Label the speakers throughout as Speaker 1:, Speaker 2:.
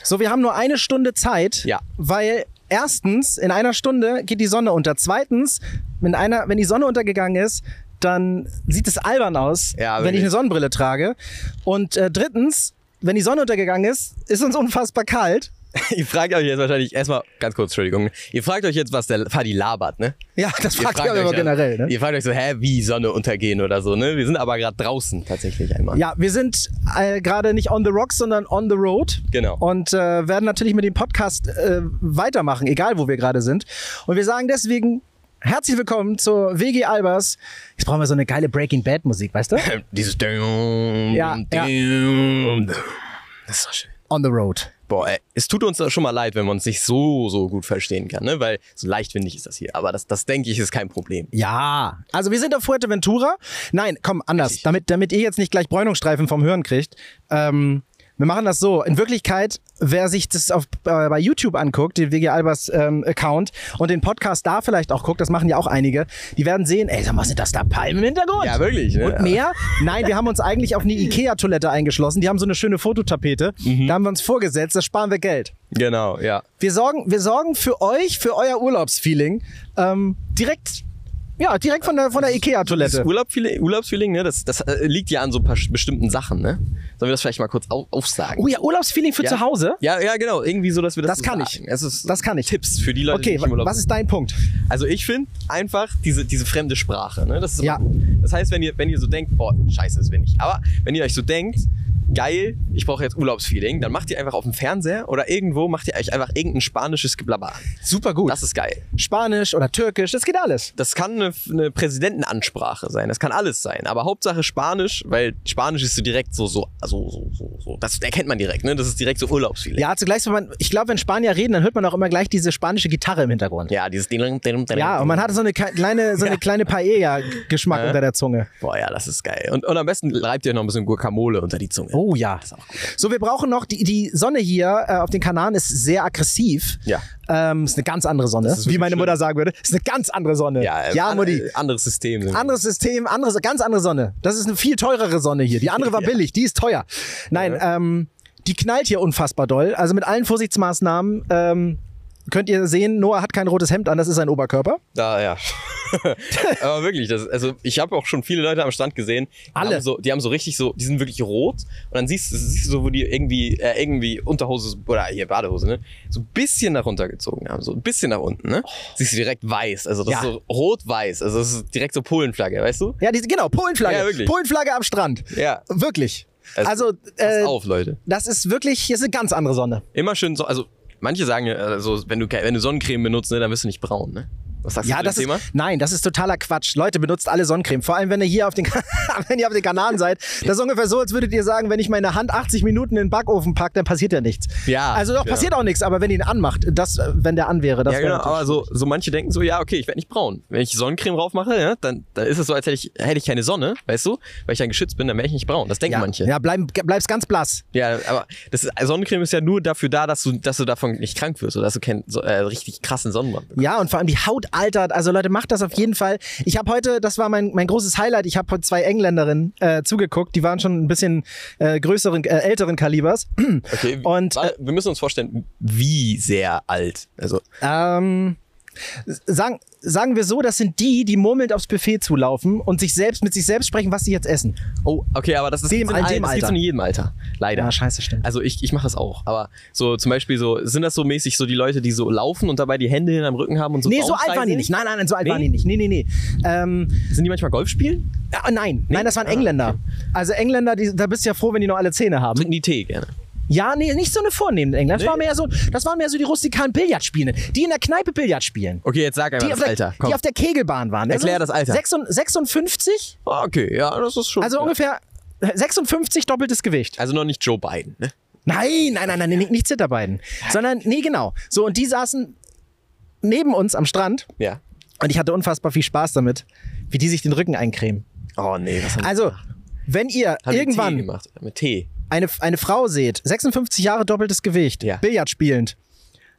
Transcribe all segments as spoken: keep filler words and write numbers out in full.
Speaker 1: So, wir haben nur eine Stunde Zeit,
Speaker 2: Ja.
Speaker 1: weil erstens, in einer Stunde geht die Sonne unter. Zweitens, wenn, einer, wenn die Sonne untergegangen ist, dann sieht es albern aus,
Speaker 2: Ja,
Speaker 1: wenn
Speaker 2: wirklich.
Speaker 1: ich eine Sonnenbrille trage. Und äh, drittens, wenn die Sonne untergegangen ist, ist uns unfassbar kalt.
Speaker 2: Ihr fragt euch jetzt wahrscheinlich, erstmal, ganz kurz, Entschuldigung, ihr fragt euch jetzt, was der Fadi labert, ne?
Speaker 1: Ja, das
Speaker 2: Ihr
Speaker 1: fragt ihr
Speaker 2: fragt
Speaker 1: aber
Speaker 2: euch,
Speaker 1: generell, ne?
Speaker 2: Ihr fragt euch so, hä, wie Sonne untergehen oder so, ne? Wir sind aber gerade draußen tatsächlich einmal.
Speaker 1: Ja, wir sind äh, gerade nicht on the rocks, sondern on the road.
Speaker 2: Genau.
Speaker 1: Und äh, werden natürlich mit dem Podcast äh, weitermachen, egal wo wir gerade sind. Und wir sagen deswegen herzlich willkommen zur W G Albers. Jetzt brauchen wir so eine geile Breaking Bad Musik, weißt du?
Speaker 2: Dieses Dum,
Speaker 1: Ja,
Speaker 2: Dum,
Speaker 1: ja.
Speaker 2: Dum. Das ist doch schön.
Speaker 1: On the road.
Speaker 2: Boah, ey, es tut uns schon mal leid, wenn man uns nicht so, so gut verstehen kann, ne? Weil so leichtwindig ist das hier. Aber das, das denke ich, ist kein Problem.
Speaker 1: Ja, also wir sind auf Fuerteventura. Nein, komm, anders, damit, damit ihr jetzt nicht gleich Bräunungsstreifen vom Hören kriegt. Ähm, wir machen das so. In Wirklichkeit, wer sich das auf, äh, bei YouTube anguckt, den W G Albers ähm, Account und den Podcast da vielleicht auch guckt, das machen ja auch einige, die werden sehen, ey, sag mal, sind das da Palmen im Hintergrund?
Speaker 2: Ja, wirklich, ne?
Speaker 1: Und mehr? Nein, wir haben uns eigentlich auf eine Ikea-Toilette eingeschlossen. Die haben so eine schöne Fototapete.
Speaker 2: Mhm.
Speaker 1: Da haben wir uns vorgesetzt, da sparen wir Geld.
Speaker 2: Genau, ja.
Speaker 1: Wir sorgen, wir sorgen für euch, für euer Urlaubsfeeling, ähm, direkt, ja, direkt von der, von der Ikea-Toilette.
Speaker 2: Das Urlaubsfeeling, Urlaubsfeeling, ne? Das, das äh, liegt ja an so ein paar bestimmten Sachen, ne? Sollen wir das vielleicht mal kurz auf, aufsagen?
Speaker 1: Oh ja, Urlaubsfeeling für
Speaker 2: Ja.
Speaker 1: zu Hause?
Speaker 2: Ja, ja, genau. Irgendwie so, dass wir das
Speaker 1: Das kann
Speaker 2: sagen.
Speaker 1: ich.
Speaker 2: Es ist
Speaker 1: Das kann ich.
Speaker 2: Tipps für die Leute,
Speaker 1: Okay,
Speaker 2: die nicht im Urlaub
Speaker 1: was ist dein Punkt?
Speaker 2: Also ich finde einfach diese, diese fremde Sprache, ne? Das ist
Speaker 1: Ja.
Speaker 2: Das heißt, wenn ihr, wenn ihr so denkt, boah, scheiße, das bin ich. Aber wenn ihr euch so denkt, geil, ich brauche jetzt Urlaubsfeeling, dann macht ihr einfach auf dem Fernseher oder irgendwo, macht ihr euch einfach irgendein spanisches Geblabber an.
Speaker 1: Super gut.
Speaker 2: Das ist geil.
Speaker 1: Spanisch oder Türkisch, das geht alles.
Speaker 2: Das kann eine, eine Präsidentenansprache sein, das kann alles sein, aber Hauptsache Spanisch, weil Spanisch ist so direkt so, so, so, so, so, so. Das erkennt man direkt, ne? Das ist direkt so Urlaubsfeeling.
Speaker 1: Ja, zugleich, wenn man, ich glaube, wenn Spanier reden, dann hört man auch immer gleich diese spanische Gitarre im Hintergrund.
Speaker 2: Ja, dieses
Speaker 1: Ja, und man hat so eine ke- kleine, so eine
Speaker 2: Ja.
Speaker 1: kleine Paella-Geschmack
Speaker 2: Ja.
Speaker 1: unter der Zunge.
Speaker 2: Boah, ja, das ist geil. Und, und am besten reibt ihr noch ein bisschen Guacamole unter die Zunge.
Speaker 1: Oh ja.
Speaker 2: Das ist auch gut.
Speaker 1: So, wir brauchen noch, die, die Sonne hier äh, auf den Kanaren ist sehr aggressiv.
Speaker 2: Ja.
Speaker 1: Ähm, ist eine ganz andere Sonne,
Speaker 2: Das ist
Speaker 1: wie
Speaker 2: wirklich
Speaker 1: meine
Speaker 2: schlimm.
Speaker 1: Mutter sagen würde. Ist eine ganz andere Sonne.
Speaker 2: Ja,
Speaker 1: ja
Speaker 2: an-
Speaker 1: Mutti.
Speaker 2: Anderes System.
Speaker 1: Anderes System, andere, ganz andere Sonne. Das ist eine viel teurere Sonne hier. Die andere war
Speaker 2: Ja.
Speaker 1: billig, die ist teuer. Nein,
Speaker 2: Ja.
Speaker 1: ähm, die knallt hier unfassbar doll. Also mit allen Vorsichtsmaßnahmen ähm, könnt ihr sehen, Noah hat kein rotes Hemd an, das ist sein Oberkörper.
Speaker 2: Da, ja. Aber wirklich, das, also ich habe auch schon viele Leute am Stand gesehen, die
Speaker 1: Alle.
Speaker 2: haben, so, die haben so richtig so, die sind wirklich rot und dann siehst, du- siehst du so, wo die irgendwie, äh, irgendwie Unterhose oder hier Badehose, ne, so ein bisschen nach runtergezogen haben, so ein bisschen nach unten, ne, siehst du direkt weiß, also das
Speaker 1: Ja.
Speaker 2: ist so rot-weiß, also das ist direkt so Polenflagge, weißt du?
Speaker 1: Ja, die, genau, Polenflagge.
Speaker 2: Ja, wirklich.
Speaker 1: Polenflagge am Strand.
Speaker 2: Ja.
Speaker 1: Wirklich.
Speaker 2: Also,
Speaker 1: Also,
Speaker 2: Passt
Speaker 1: äh,
Speaker 2: auf, Leute.
Speaker 1: das ist wirklich, hier ist eine ganz andere Sonne.
Speaker 2: Immer schön so, also manche sagen ja, also, wenn du, ke- wenn du Sonnencreme benutzt, ne, dann wirst du nicht braun, ne? Was sagst
Speaker 1: Ja,
Speaker 2: du
Speaker 1: das
Speaker 2: zu dem
Speaker 1: ist,
Speaker 2: Thema?
Speaker 1: nein, das ist totaler Quatsch. Leute, benutzt alle Sonnencreme. Vor allem, wenn ihr hier auf den, wenn ihr auf den Kanaren seid. Das ist ungefähr so, als würdet ihr sagen, wenn ich meine Hand achtzig Minuten in den Backofen packe, dann passiert ja nichts.
Speaker 2: Ja,
Speaker 1: Also doch,
Speaker 2: genau.
Speaker 1: passiert auch nichts, aber wenn ihr ihn anmacht, das, äh, wenn der an wäre, das
Speaker 2: Ja,
Speaker 1: wäre
Speaker 2: genau,
Speaker 1: natürlich
Speaker 2: aber so, so manche denken so, ja, okay, ich werde nicht braun. Wenn ich Sonnencreme drauf mache, ja, dann, dann ist es so, als hätte ich, hätte ich keine Sonne, weißt du? Weil ich dann geschützt bin, dann wäre ich nicht braun. Das denken
Speaker 1: ja,
Speaker 2: manche.
Speaker 1: ja, bleib, bleibst ganz blass.
Speaker 2: Ja, aber das ist, Sonnencreme ist ja nur dafür da, dass du, dass du davon nicht krank wirst oder dass du keinen so, äh, richtig krassen Sonnenbrand bekommst.
Speaker 1: Ja, und vor allem die Haut altert. Also Leute, macht das auf jeden Fall. Ich habe heute, das war mein, mein großes Highlight, ich habe heute zwei Engländerinnen äh, zugeguckt. Die waren schon ein bisschen äh, größeren, äh, älteren Kalibers.
Speaker 2: Okay,
Speaker 1: Und,
Speaker 2: warte, wir müssen uns vorstellen, wie sehr alt. Also,
Speaker 1: Ähm, sagen, sagen wir so, das sind die, die murmelnd aufs Buffet zulaufen und sich selbst mit sich selbst sprechen, was sie jetzt essen.
Speaker 2: oh, okay, aber das ist
Speaker 1: Dem-
Speaker 2: gibt's in,
Speaker 1: in
Speaker 2: allen-
Speaker 1: dem
Speaker 2: das gibt's
Speaker 1: Alter.
Speaker 2: in jedem Alter. Leider.
Speaker 1: Ja, scheiße, stimmt.
Speaker 2: Also ich, ich mache das auch. Aber so zum Beispiel so, sind das so mäßig so die Leute, die so laufen und dabei die Hände hinterm Rücken haben und so
Speaker 1: Nee, so alt
Speaker 2: Baumkreise?
Speaker 1: waren die nicht. Nein, nein, nein, so alt
Speaker 2: Nee?
Speaker 1: waren die nicht. Nee, nee, nee. Ähm,
Speaker 2: Sind die manchmal Golf spielen?
Speaker 1: ah, nein, nein, das waren
Speaker 2: Ah,
Speaker 1: Engländer. Also Engländer, die, da bist du ja froh, wenn die noch alle Zähne haben.
Speaker 2: Trinken die Tee gerne.
Speaker 1: Ja, nee, nicht so eine vornehmende Engländer. Das,
Speaker 2: Nee.
Speaker 1: war mehr so, das waren mehr so die rustikalen Billardspielenden, die in der Kneipe Billard spielen.
Speaker 2: Okay, jetzt sag einmal
Speaker 1: Die auf,
Speaker 2: das
Speaker 1: der,
Speaker 2: Alter. Komm.
Speaker 1: die auf der Kegelbahn waren.
Speaker 2: Erklär das Alter.
Speaker 1: sechsund- sechsundfünfzig,
Speaker 2: Ah, okay, ja, das ist schon.
Speaker 1: also
Speaker 2: ja.
Speaker 1: ungefähr sechsundfünfzig doppeltes Gewicht.
Speaker 2: Also noch nicht Joe Biden, ne?
Speaker 1: Nein, nein, nein, nein, nicht, nicht Zitterbeiden. Sondern, nee, genau. So, und die saßen neben uns am Strand
Speaker 2: Ja.
Speaker 1: und ich hatte unfassbar viel Spaß damit, wie die sich den Rücken eincremen.
Speaker 2: Oh nee, was haben
Speaker 1: Also, wenn ihr
Speaker 2: haben die Tee
Speaker 1: irgendwann
Speaker 2: gemacht? Mit Tee.
Speaker 1: eine, eine Frau seht, sechsundfünfzig Jahre doppeltes Gewicht,
Speaker 2: Ja.
Speaker 1: Billard spielend,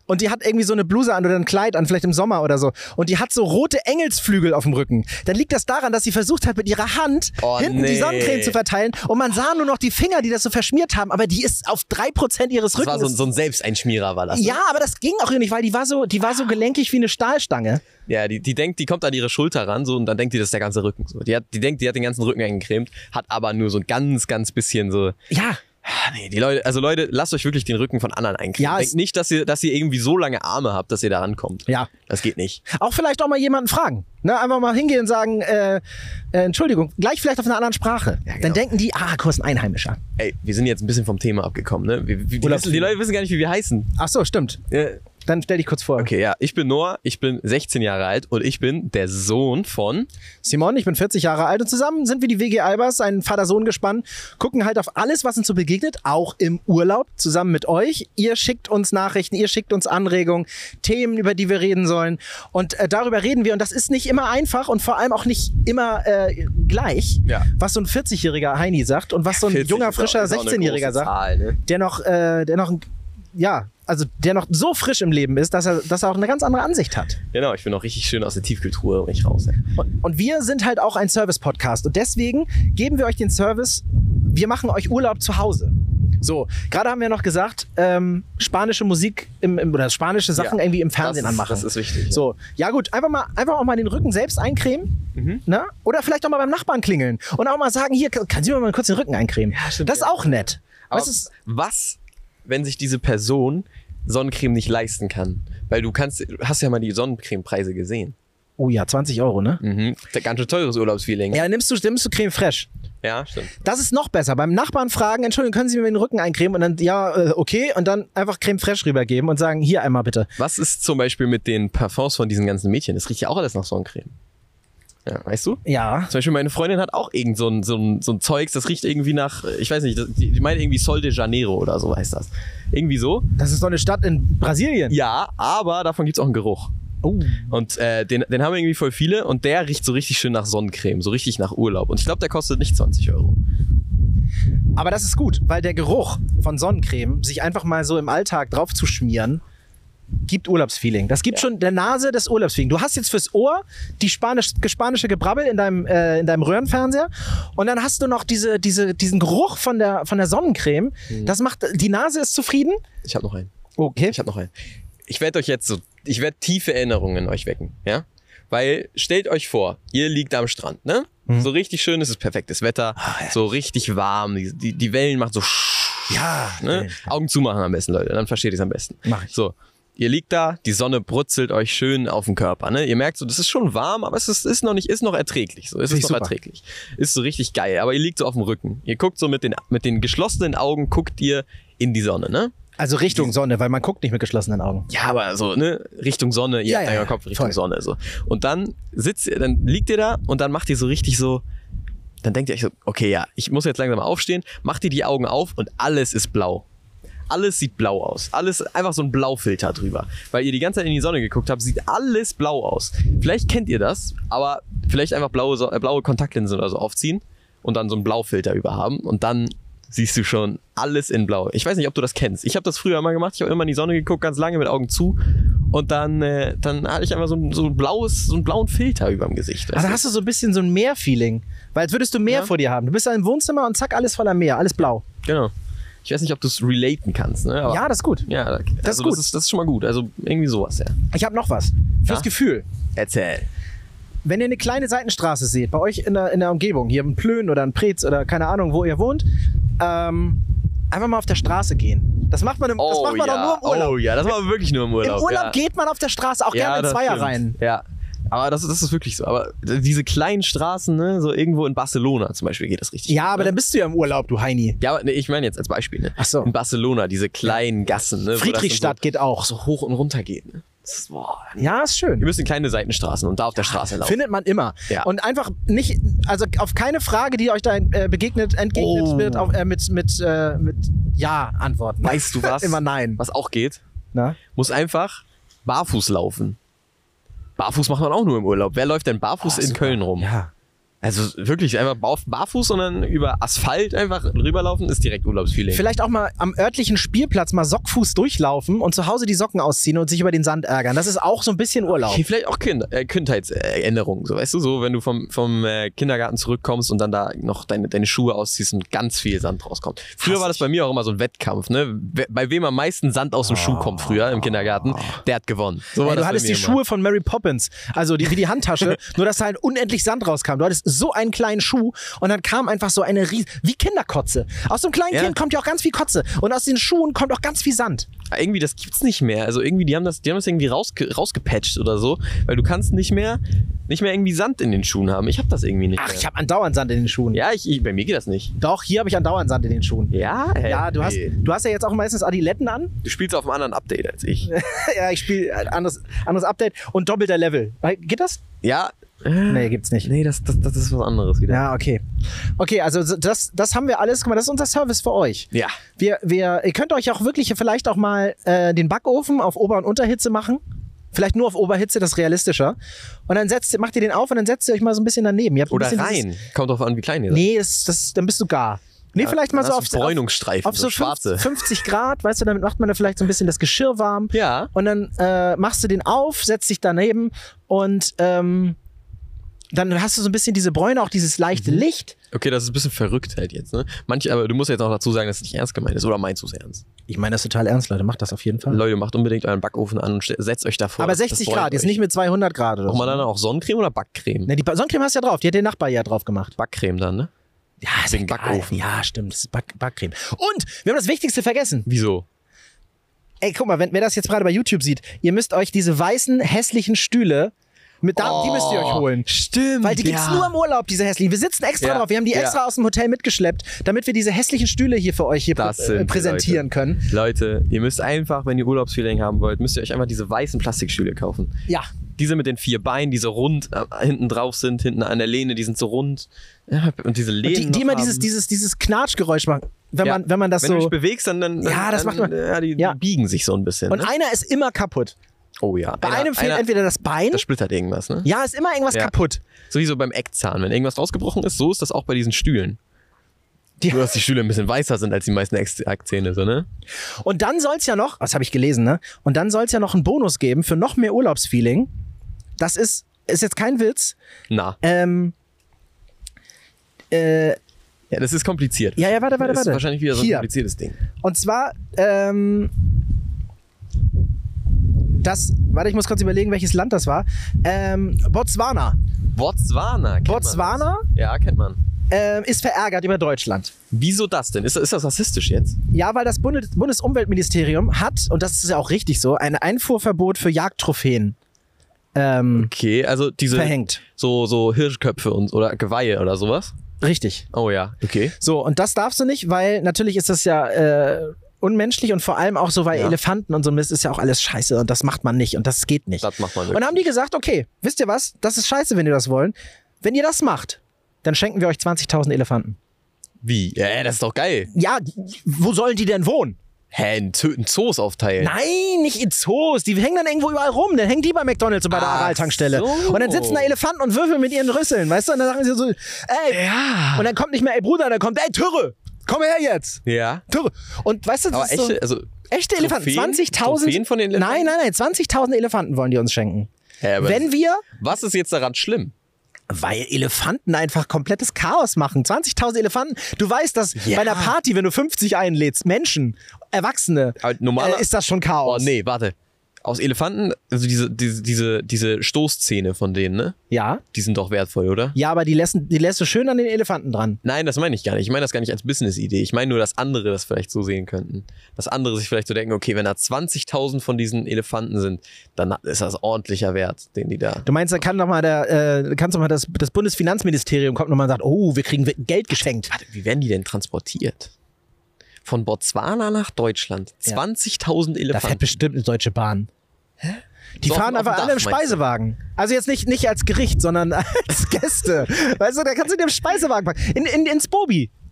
Speaker 1: und die hat irgendwie so eine Bluse an oder ein Kleid an, vielleicht im Sommer oder so. Und die hat so rote Engelsflügel auf dem Rücken. Dann liegt das daran, dass sie versucht hat, mit ihrer Hand
Speaker 2: Oh,
Speaker 1: hinten
Speaker 2: nee.
Speaker 1: die Sonnencreme zu verteilen. Und man sah nur noch die Finger, die das so verschmiert haben. Aber die ist auf drei Prozent ihres
Speaker 2: Das
Speaker 1: Rückens.
Speaker 2: war so, so ein Selbsteinschmierer, war das. Ne?
Speaker 1: Ja, aber das ging auch nicht, weil die war so, die war so gelenkig wie eine Stahlstange.
Speaker 2: Ja, die, die denkt, die kommt an ihre Schulter ran so und dann denkt die, das ist der ganze Rücken. So. Die, hat, die denkt, die hat den ganzen Rücken eingecremt, hat aber nur so ein ganz, ganz bisschen so.
Speaker 1: Ja.
Speaker 2: Nee, die Leute, also Leute, lasst euch wirklich den Rücken von anderen eincremen.
Speaker 1: Ja,
Speaker 2: Denkt
Speaker 1: es-
Speaker 2: nicht, dass ihr, dass ihr irgendwie so lange Arme habt, dass ihr da rankommt.
Speaker 1: Ja.
Speaker 2: Das geht nicht.
Speaker 1: Auch vielleicht auch mal jemanden fragen. Ne? Einfach mal hingehen und sagen, äh, äh, Entschuldigung, gleich vielleicht auf einer anderen Sprache.
Speaker 2: Ja, genau.
Speaker 1: Dann denken die, ah, du bist ein Einheimischer.
Speaker 2: Ey, wir sind jetzt ein bisschen vom Thema abgekommen, ne? Wir, wir, die,
Speaker 1: Oder-
Speaker 2: wissen, die Leute wissen gar nicht, wie wir heißen.
Speaker 1: Ach so, stimmt.
Speaker 2: Äh,
Speaker 1: Dann stell dich kurz vor.
Speaker 2: Okay, ja, ich bin Noah, ich bin sechzehn Jahre alt und ich bin der Sohn von.
Speaker 1: Simon, ich bin vierzig Jahre alt und zusammen sind wir die W G Albers, ein Vater-Sohn-Gespann, gucken halt auf alles, was uns so begegnet, auch im Urlaub, zusammen mit euch. Ihr schickt uns Nachrichten, ihr schickt uns Anregungen, Themen, über die wir reden sollen und äh, darüber reden wir und das ist nicht immer einfach und vor allem auch nicht immer äh, gleich,
Speaker 2: Ja.
Speaker 1: was so ein vierzigjähriger Heini sagt und was so ein
Speaker 2: vierzig
Speaker 1: junger,
Speaker 2: ist auch-
Speaker 1: frischer
Speaker 2: ist auch eine
Speaker 1: sechzehnjähriger
Speaker 2: große
Speaker 1: sagt,
Speaker 2: Zahl, ne?
Speaker 1: der noch, äh, der noch, ein- ja, also der noch so frisch im Leben ist, dass er, dass er auch eine ganz andere Ansicht hat.
Speaker 2: Genau, ich bin auch richtig schön aus der Tiefkühltruhe bin ich raus. Ey.
Speaker 1: Und, und wir sind halt auch ein Service-Podcast und deswegen geben wir euch den Service, wir machen euch Urlaub zu Hause. So, gerade haben wir noch gesagt, ähm, spanische Musik im, im, oder spanische Sachen
Speaker 2: Ja,
Speaker 1: irgendwie im Fernsehen
Speaker 2: das ist,
Speaker 1: anmachen.
Speaker 2: Das ist wichtig. Ja.
Speaker 1: So, ja gut, einfach mal, einfach auch mal den Rücken selbst eincremen,
Speaker 2: Mhm.
Speaker 1: ne? Oder vielleicht auch mal beim Nachbarn klingeln und auch mal sagen, hier, kann Sie mir mal kurz den Rücken eincremen.
Speaker 2: stimmt,
Speaker 1: das ist
Speaker 2: ja.
Speaker 1: auch nett.
Speaker 2: Aber
Speaker 1: Was ist,
Speaker 2: was, wenn sich diese Person Sonnencreme nicht leisten kann? Weil du kannst, du hast ja mal die Sonnencremepreise gesehen.
Speaker 1: oh ja, zwanzig Euro, ne?
Speaker 2: Mhm. Ganz schön teures Urlaubsfeeling.
Speaker 1: Ja, nimmst du, nimmst du Creme Fraiche.
Speaker 2: Ja, stimmt.
Speaker 1: Das ist noch besser. Beim Nachbarn fragen, Entschuldigung, können Sie mir den Rücken eincremen? Und dann, ja, äh, okay. Und dann einfach Creme Fraiche rübergeben und sagen, hier einmal bitte.
Speaker 2: Was ist zum Beispiel mit den Parfums von diesen ganzen Mädchen? Das riecht ja auch alles nach Sonnencreme. Ja, weißt du?
Speaker 1: Ja.
Speaker 2: Zum Beispiel meine Freundin hat auch irgend so ein, so ein, so ein Zeugs, das riecht irgendwie nach, ich weiß nicht, das- die, die meint irgendwie Sol de Janeiro oder so heißt das. Irgendwie so.
Speaker 1: Das ist doch eine Stadt in Brasilien.
Speaker 2: Ja, aber davon gibt's auch einen Geruch.
Speaker 1: Oh.
Speaker 2: Und äh, den, den haben irgendwie voll viele und der riecht so richtig schön nach Sonnencreme, so richtig nach Urlaub. Und ich glaube, der kostet nicht zwanzig Euro.
Speaker 1: Aber das ist gut, weil der Geruch von Sonnencreme, sich einfach mal so im Alltag drauf zu schmieren, gibt Urlaubsfeeling. Das gibt
Speaker 2: Ja.
Speaker 1: schon der Nase das Urlaubsfeeling. Du hast jetzt fürs Ohr die spanisch, spanische Gebrabbel in deinem, äh, in deinem Röhrenfernseher und dann hast du noch diese, diese, diesen Geruch von der, von der Sonnencreme. Das macht, die Nase ist zufrieden.
Speaker 2: Ich habe noch einen.
Speaker 1: Okay.
Speaker 2: Ich habe noch einen. Ich werde euch jetzt so, ich werde tiefe Erinnerungen in euch wecken, ja? Weil stellt euch vor, ihr liegt am Strand, ne? So richtig schön, es ist perfektes Wetter, so richtig warm, die, die, die Wellen machen so
Speaker 1: Ja.
Speaker 2: ne? Augen zumachen am besten, Leute, dann versteht ihr es am besten.
Speaker 1: Mach ich.
Speaker 2: So, ihr liegt da, die Sonne brutzelt euch schön auf den Körper, ne? Ihr merkt so, das ist schon warm, aber es ist, ist noch nicht, ist noch erträglich, so, es
Speaker 1: Finde
Speaker 2: ist
Speaker 1: ich
Speaker 2: noch
Speaker 1: super.
Speaker 2: erträglich. Ist so richtig geil, aber ihr liegt so auf dem Rücken. Ihr guckt so mit den, mit den geschlossenen Augen, guckt ihr in die Sonne, ne?
Speaker 1: Also Richtung Sonne, weil man guckt nicht mit geschlossenen Augen.
Speaker 2: Ja, aber so, ne, Richtung Sonne, ihr
Speaker 1: Ja,
Speaker 2: habt
Speaker 1: ja,
Speaker 2: euren
Speaker 1: ja,
Speaker 2: Kopf Richtung
Speaker 1: voll.
Speaker 2: Sonne, so. Und dann sitzt ihr, dann liegt ihr da und dann macht ihr so richtig so, dann denkt ihr euch so, okay, ja, ich muss jetzt langsam aufstehen, macht ihr die Augen auf und alles ist blau. Alles sieht blau aus. Alles einfach so ein Blaufilter drüber. Weil ihr die ganze Zeit in die Sonne geguckt habt, sieht alles blau aus. Vielleicht kennt ihr das, aber vielleicht einfach blaue, so- äh, blaue Kontaktlinsen oder so aufziehen und dann so einen Blaufilter über haben und dann siehst du schon alles in blau. Ich weiß nicht, ob du das kennst. Ich habe das früher immer gemacht. Ich habe immer in die Sonne geguckt, ganz lange mit Augen zu und dann, äh, dann hatte ich einfach so ein, so ein blaues, so einen blauen Filter über dem Gesicht.
Speaker 1: Aber da hast du so ein bisschen so ein Meer-Feeling. Weil als würdest du Meer
Speaker 2: Ja.
Speaker 1: vor dir haben. Du bist da im Wohnzimmer und zack, alles voller Meer, alles blau.
Speaker 2: Genau. Ich weiß nicht, ob du es relaten kannst, ne? Aber
Speaker 1: Ja, das ist gut.
Speaker 2: ja, also
Speaker 1: Das ist gut.
Speaker 2: Das ist, das ist schon mal gut. Also irgendwie sowas, ja.
Speaker 1: Ich habe noch was. Fürs
Speaker 2: Ja?
Speaker 1: Gefühl.
Speaker 2: Erzähl.
Speaker 1: Wenn ihr eine kleine Seitenstraße seht, bei euch in der, in der Umgebung, hier in Plön oder in Preetz oder keine Ahnung, wo ihr wohnt, ähm, einfach mal auf der Straße gehen. Das macht man, im, das macht man
Speaker 2: ja.
Speaker 1: doch nur im Urlaub.
Speaker 2: Oh ja, das war wirklich nur im Urlaub.
Speaker 1: Im Urlaub
Speaker 2: ja.
Speaker 1: geht man auf der Straße auch gerne in
Speaker 2: das
Speaker 1: Zweier
Speaker 2: stimmt.
Speaker 1: rein.
Speaker 2: Ja. Aber das, das ist wirklich so. Aber diese kleinen Straßen, ne, so irgendwo in Barcelona zum Beispiel geht das richtig.
Speaker 1: Ja,
Speaker 2: gut,
Speaker 1: aber
Speaker 2: ne?
Speaker 1: dann bist du ja im Urlaub, du Heini.
Speaker 2: Ja, aber nee, ich meine jetzt als Beispiel, ne?
Speaker 1: Ach so.
Speaker 2: In Barcelona, diese kleinen Gassen, ne? wo das dann
Speaker 1: Friedrichstadt geht auch.
Speaker 2: so, so hoch und runter geht, ne? Das ist, boah.
Speaker 1: Ja, ist schön.
Speaker 2: Wir müssen in kleine Seitenstraßen und da auf der Straße laufen.
Speaker 1: Findet man immer.
Speaker 2: Ja.
Speaker 1: Und einfach nicht, also auf keine Frage, die euch da äh, begegnet, entgegnet
Speaker 2: Oh.
Speaker 1: wird, auf, äh, mit, mit, äh, mit Ja antworten.
Speaker 2: Weißt du was?
Speaker 1: Immer Nein.
Speaker 2: Was auch geht?
Speaker 1: Na?
Speaker 2: Muss einfach barfuß laufen. Barfuß macht man auch nur im Urlaub. Wer läuft denn barfuß
Speaker 1: Oh,
Speaker 2: in
Speaker 1: super.
Speaker 2: Köln rum?
Speaker 1: Ja.
Speaker 2: Also wirklich einfach bar- barfuß, sondern über Asphalt einfach rüberlaufen, ist direkt Urlaubsfeeling.
Speaker 1: Vielleicht auch mal am örtlichen Spielplatz mal Sockfuß durchlaufen und zu Hause die Socken ausziehen und sich über den Sand ärgern. Das ist auch so ein bisschen Urlaub.
Speaker 2: Okay, vielleicht auch kind, äh, Kindheitserinnerungen, so weißt du, so wenn du vom, vom äh, Kindergarten zurückkommst und dann da noch deine, deine Schuhe ausziehst und ganz viel Sand rauskommt. Früher war das bei mir auch immer so ein Wettkampf, ne? We- Bei wem am meisten Sand aus dem Schuh kommt früher im Kindergarten, der hat gewonnen. So war
Speaker 1: Ey,
Speaker 2: das
Speaker 1: du hattest
Speaker 2: bei
Speaker 1: die
Speaker 2: mir
Speaker 1: Schuhe
Speaker 2: immer.
Speaker 1: von Mary Poppins, also die, wie die Handtasche, nur dass da halt unendlich Sand rauskam. Du hattest so einen kleinen Schuh und dann kam einfach so eine riesen, wie Kinderkotze. Aus so einem kleinen
Speaker 2: Ja.
Speaker 1: Kind kommt ja auch ganz viel Kotze und aus den Schuhen kommt auch ganz viel Sand.
Speaker 2: Irgendwie, das gibt's nicht mehr. Also irgendwie, die haben das, die haben das irgendwie rausge rausgepatcht oder so, weil du kannst nicht mehr, nicht mehr irgendwie Sand in den Schuhen haben. Ich hab das irgendwie nicht
Speaker 1: Ach,
Speaker 2: mehr.
Speaker 1: ich habe andauernd Sand in den Schuhen.
Speaker 2: Ja, ich, ich, bei mir geht das nicht.
Speaker 1: Doch, hier habe ich andauernd Sand in den Schuhen.
Speaker 2: Ja? Hey,
Speaker 1: Ja, du hast,
Speaker 2: hey.
Speaker 1: du hast ja jetzt auch meistens Adiletten an.
Speaker 2: Du spielst auf einem anderen Update als ich.
Speaker 1: Ja, ich spiele ein anderes, anderes Update und doppelter Level. Geht das?
Speaker 2: Ja.
Speaker 1: Nee, gibt's nicht.
Speaker 2: Nee, das, das, das ist was anderes wieder.
Speaker 1: Ja, okay. Okay, also so- das, das haben wir alles. Guck mal, das ist unser Service für euch.
Speaker 2: Ja.
Speaker 1: Wir, wir, ihr könnt euch auch wirklich vielleicht auch mal äh, den Backofen auf Ober- und Unterhitze machen. Vielleicht nur auf Oberhitze, das ist realistischer. Und dann setzt, macht ihr den auf und dann setzt ihr euch mal so ein bisschen daneben. Ihr habt ein
Speaker 2: Oder
Speaker 1: bisschen
Speaker 2: rein.
Speaker 1: Dieses,
Speaker 2: Kommt drauf an, wie klein ihr seid.
Speaker 1: nee, das, das, dann bist du gar. Nee,
Speaker 2: Ja,
Speaker 1: vielleicht mal
Speaker 2: dann
Speaker 1: so
Speaker 2: hast
Speaker 1: auf,
Speaker 2: du Bräunungsstreifen,
Speaker 1: auf, auf so
Speaker 2: so schwarze.
Speaker 1: fünfzig Grad, weißt du, damit macht man da vielleicht so ein bisschen das Geschirr warm.
Speaker 2: Ja.
Speaker 1: Und dann äh, machst du den auf, setzt dich daneben und ähm, dann hast du so ein bisschen diese Bräune, auch dieses leichte
Speaker 2: Mhm.
Speaker 1: Licht.
Speaker 2: Okay, das ist ein bisschen verrückt halt jetzt, ne? Manche, aber du musst jetzt auch dazu sagen, dass es nicht ernst gemeint ist. Oder meinst du es ernst?
Speaker 1: Ich meine das total ernst, Leute. Macht das auf jeden Fall.
Speaker 2: Leute, macht unbedingt euren Backofen an und ste- setzt euch davor.
Speaker 1: Aber
Speaker 2: das- das
Speaker 1: sechzig
Speaker 2: freut
Speaker 1: Grad, jetzt
Speaker 2: euch.
Speaker 1: nicht mit zweihundert Grad oder
Speaker 2: Braucht
Speaker 1: so.
Speaker 2: man dann auch Sonnencreme oder Backcreme?
Speaker 1: Ne, die Ba- Sonnencreme hast du ja drauf. Die hat der Nachbar ja drauf gemacht.
Speaker 2: Backcreme dann, ne?
Speaker 1: Ja, ist
Speaker 2: Wegen
Speaker 1: egal.
Speaker 2: Backofen.
Speaker 1: Ja, stimmt. Das ist Back Backcreme. Und wir haben das Wichtigste vergessen.
Speaker 2: Wieso?
Speaker 1: Ey, guck mal, wenn, wer das jetzt gerade bei YouTube sieht, ihr müsst euch diese weißen, hässlichen Stühle, mit da, die müsst ihr euch holen.
Speaker 2: Stimmt.
Speaker 1: Weil die gibt's nur im Urlaub, diese hässlichen. Wir sitzen extra
Speaker 2: Ja,
Speaker 1: drauf. Wir haben die
Speaker 2: ja.
Speaker 1: extra aus dem Hotel mitgeschleppt, damit wir diese hässlichen Stühle hier für euch hier
Speaker 2: Das
Speaker 1: prä
Speaker 2: sind
Speaker 1: äh,
Speaker 2: die
Speaker 1: präsentieren
Speaker 2: Leute.
Speaker 1: können.
Speaker 2: Leute, ihr müsst einfach, wenn ihr Urlaubsfeeling haben wollt, müsst ihr euch einfach diese weißen Plastikstühle kaufen.
Speaker 1: Ja.
Speaker 2: Diese mit den vier Beinen, die so rund äh, hinten drauf sind, hinten an der Lehne, die sind so rund. Ja, und diese Lehnen.
Speaker 1: Die, die
Speaker 2: noch
Speaker 1: immer
Speaker 2: haben.
Speaker 1: dieses, dieses, dieses Knatschgeräusch machen, wenn,
Speaker 2: Ja.
Speaker 1: man, wenn man das
Speaker 2: Wenn
Speaker 1: so.
Speaker 2: du dich bewegst, dann, dann,
Speaker 1: Ja, das
Speaker 2: dann,
Speaker 1: macht man-
Speaker 2: Ja, die,
Speaker 1: Ja.
Speaker 2: die biegen sich so ein bisschen.
Speaker 1: Und
Speaker 2: ne?
Speaker 1: einer ist immer kaputt.
Speaker 2: Oh ja.
Speaker 1: Bei
Speaker 2: einer,
Speaker 1: einem fehlt
Speaker 2: einer,
Speaker 1: entweder das Bein.
Speaker 2: Da splittert irgendwas, ne?
Speaker 1: Ja, ist immer irgendwas
Speaker 2: Ja.
Speaker 1: kaputt.
Speaker 2: So wie so beim Eckzahn. Wenn irgendwas rausgebrochen ist, so ist das auch bei diesen Stühlen.
Speaker 1: Die-
Speaker 2: Nur, dass die Stühle ein bisschen weißer sind als die meisten Eck- Eckzähne, so, ne?
Speaker 1: Und dann soll es ja noch, das habe ich gelesen, ne? Und dann soll es ja noch einen Bonus geben für noch mehr Urlaubsfeeling. Das ist, ist jetzt kein Witz.
Speaker 2: Na.
Speaker 1: Ähm, äh,
Speaker 2: Ja, das ist kompliziert.
Speaker 1: ja, ja, warte, warte,
Speaker 2: das ist
Speaker 1: warte.
Speaker 2: wahrscheinlich wieder so ein
Speaker 1: Hier.
Speaker 2: kompliziertes Ding.
Speaker 1: Und zwar, ähm, das, warte, ich muss kurz überlegen, welches Land das war. Ähm, Botswana.
Speaker 2: Botswana. Kennt
Speaker 1: Botswana?
Speaker 2: Man das? Ja, kennt man.
Speaker 1: Ähm, ist verärgert über Deutschland.
Speaker 2: Wieso das denn? Ist, ist das rassistisch jetzt?
Speaker 1: Ja, weil das Bundes Bundesumweltministerium hat, und das ist ja auch richtig so, ein Einfuhrverbot für Jagdtrophäen ähm,
Speaker 2: Okay, also diese
Speaker 1: verhängt.
Speaker 2: so, so Hirschköpfe und oder Geweihe oder sowas.
Speaker 1: Richtig.
Speaker 2: Oh ja, okay.
Speaker 1: So, und das darfst du nicht, weil natürlich ist das ja äh, unmenschlich und vor allem auch so, weil
Speaker 2: Ja.
Speaker 1: Elefanten und so Mist ist ja auch alles scheiße und das macht man nicht und das geht nicht.
Speaker 2: Das macht man
Speaker 1: Und
Speaker 2: wirklich.
Speaker 1: dann haben die gesagt, okay, wisst ihr was, das ist scheiße, wenn ihr das wollen. Wenn ihr das macht, dann schenken wir euch zwanzigtausend Elefanten.
Speaker 2: Wie? Ja, das ist doch geil.
Speaker 1: Ja, wo sollen die denn wohnen?
Speaker 2: Hä, ein, Zo- ein Zoos aufteilen?
Speaker 1: Nein, nicht in Zoos. Die hängen dann irgendwo überall rum. Dann hängen die bei McDonalds und bei der
Speaker 2: Ach
Speaker 1: Aral-Tankstelle.
Speaker 2: so.
Speaker 1: Und dann sitzen da Elefanten und würfeln mit ihren Rüsseln, weißt du? Und dann sagen sie so, ey.
Speaker 2: Ja.
Speaker 1: Und dann kommt nicht mehr, ey Bruder, dann kommt, ey Türe, komm her jetzt.
Speaker 2: Ja.
Speaker 1: Türe. Und weißt du, das
Speaker 2: Aber
Speaker 1: ist so,
Speaker 2: echte, also
Speaker 1: echte Elefanten.
Speaker 2: Trophäen?
Speaker 1: zwanzigtausend.
Speaker 2: Trophäen von den Elefanten?
Speaker 1: Nein, nein, nein. zwanzigtausend Elefanten wollen die uns schenken.
Speaker 2: Hä, aber
Speaker 1: Wenn wir,
Speaker 2: was ist jetzt daran schlimm?
Speaker 1: weil Elefanten einfach komplettes Chaos machen. zwanzigtausend Elefanten. Du weißt, dass
Speaker 2: Ja.
Speaker 1: bei einer Party, wenn du fünfzig einlädst, Menschen, Erwachsene,
Speaker 2: Halt normaler-
Speaker 1: äh, ist das schon
Speaker 2: Oh
Speaker 1: Chaos.
Speaker 2: nee, warte. Aus Elefanten, also diese, diese, diese, diese Stoßzähne von denen, ne?
Speaker 1: Ja.
Speaker 2: Die sind doch wertvoll, oder?
Speaker 1: Ja, aber die lässt, die lässt du schön an den Elefanten dran.
Speaker 2: Nein, das meine ich gar nicht. Ich meine das gar nicht als Business-Idee. Ich meine nur, dass andere das vielleicht so sehen könnten. Dass andere sich vielleicht so denken, okay, wenn da zwanzigtausend von diesen Elefanten sind, dann ist das ordentlicher Wert, den die da...
Speaker 1: Du meinst, da kann doch mal der, äh, kannst doch mal das, das Bundesfinanzministerium kommt nochmal und sagt, oh, wir kriegen Geld geschenkt.
Speaker 2: Warte, wie werden die denn transportiert? Von Botswana nach Deutschland.
Speaker 1: Ja.
Speaker 2: zwanzigtausend
Speaker 1: Da fährt
Speaker 2: Elefanten.
Speaker 1: bestimmt eine Deutsche Bahn. Hä? Die
Speaker 2: So auf-
Speaker 1: fahren
Speaker 2: auf dem
Speaker 1: einfach alle im
Speaker 2: Dach, meinst du?
Speaker 1: Speisewagen. Also jetzt nicht, nicht als Gericht, sondern als Gäste. Weißt du, da kannst du dir im Speisewagen packen. In, in, ins Bobi.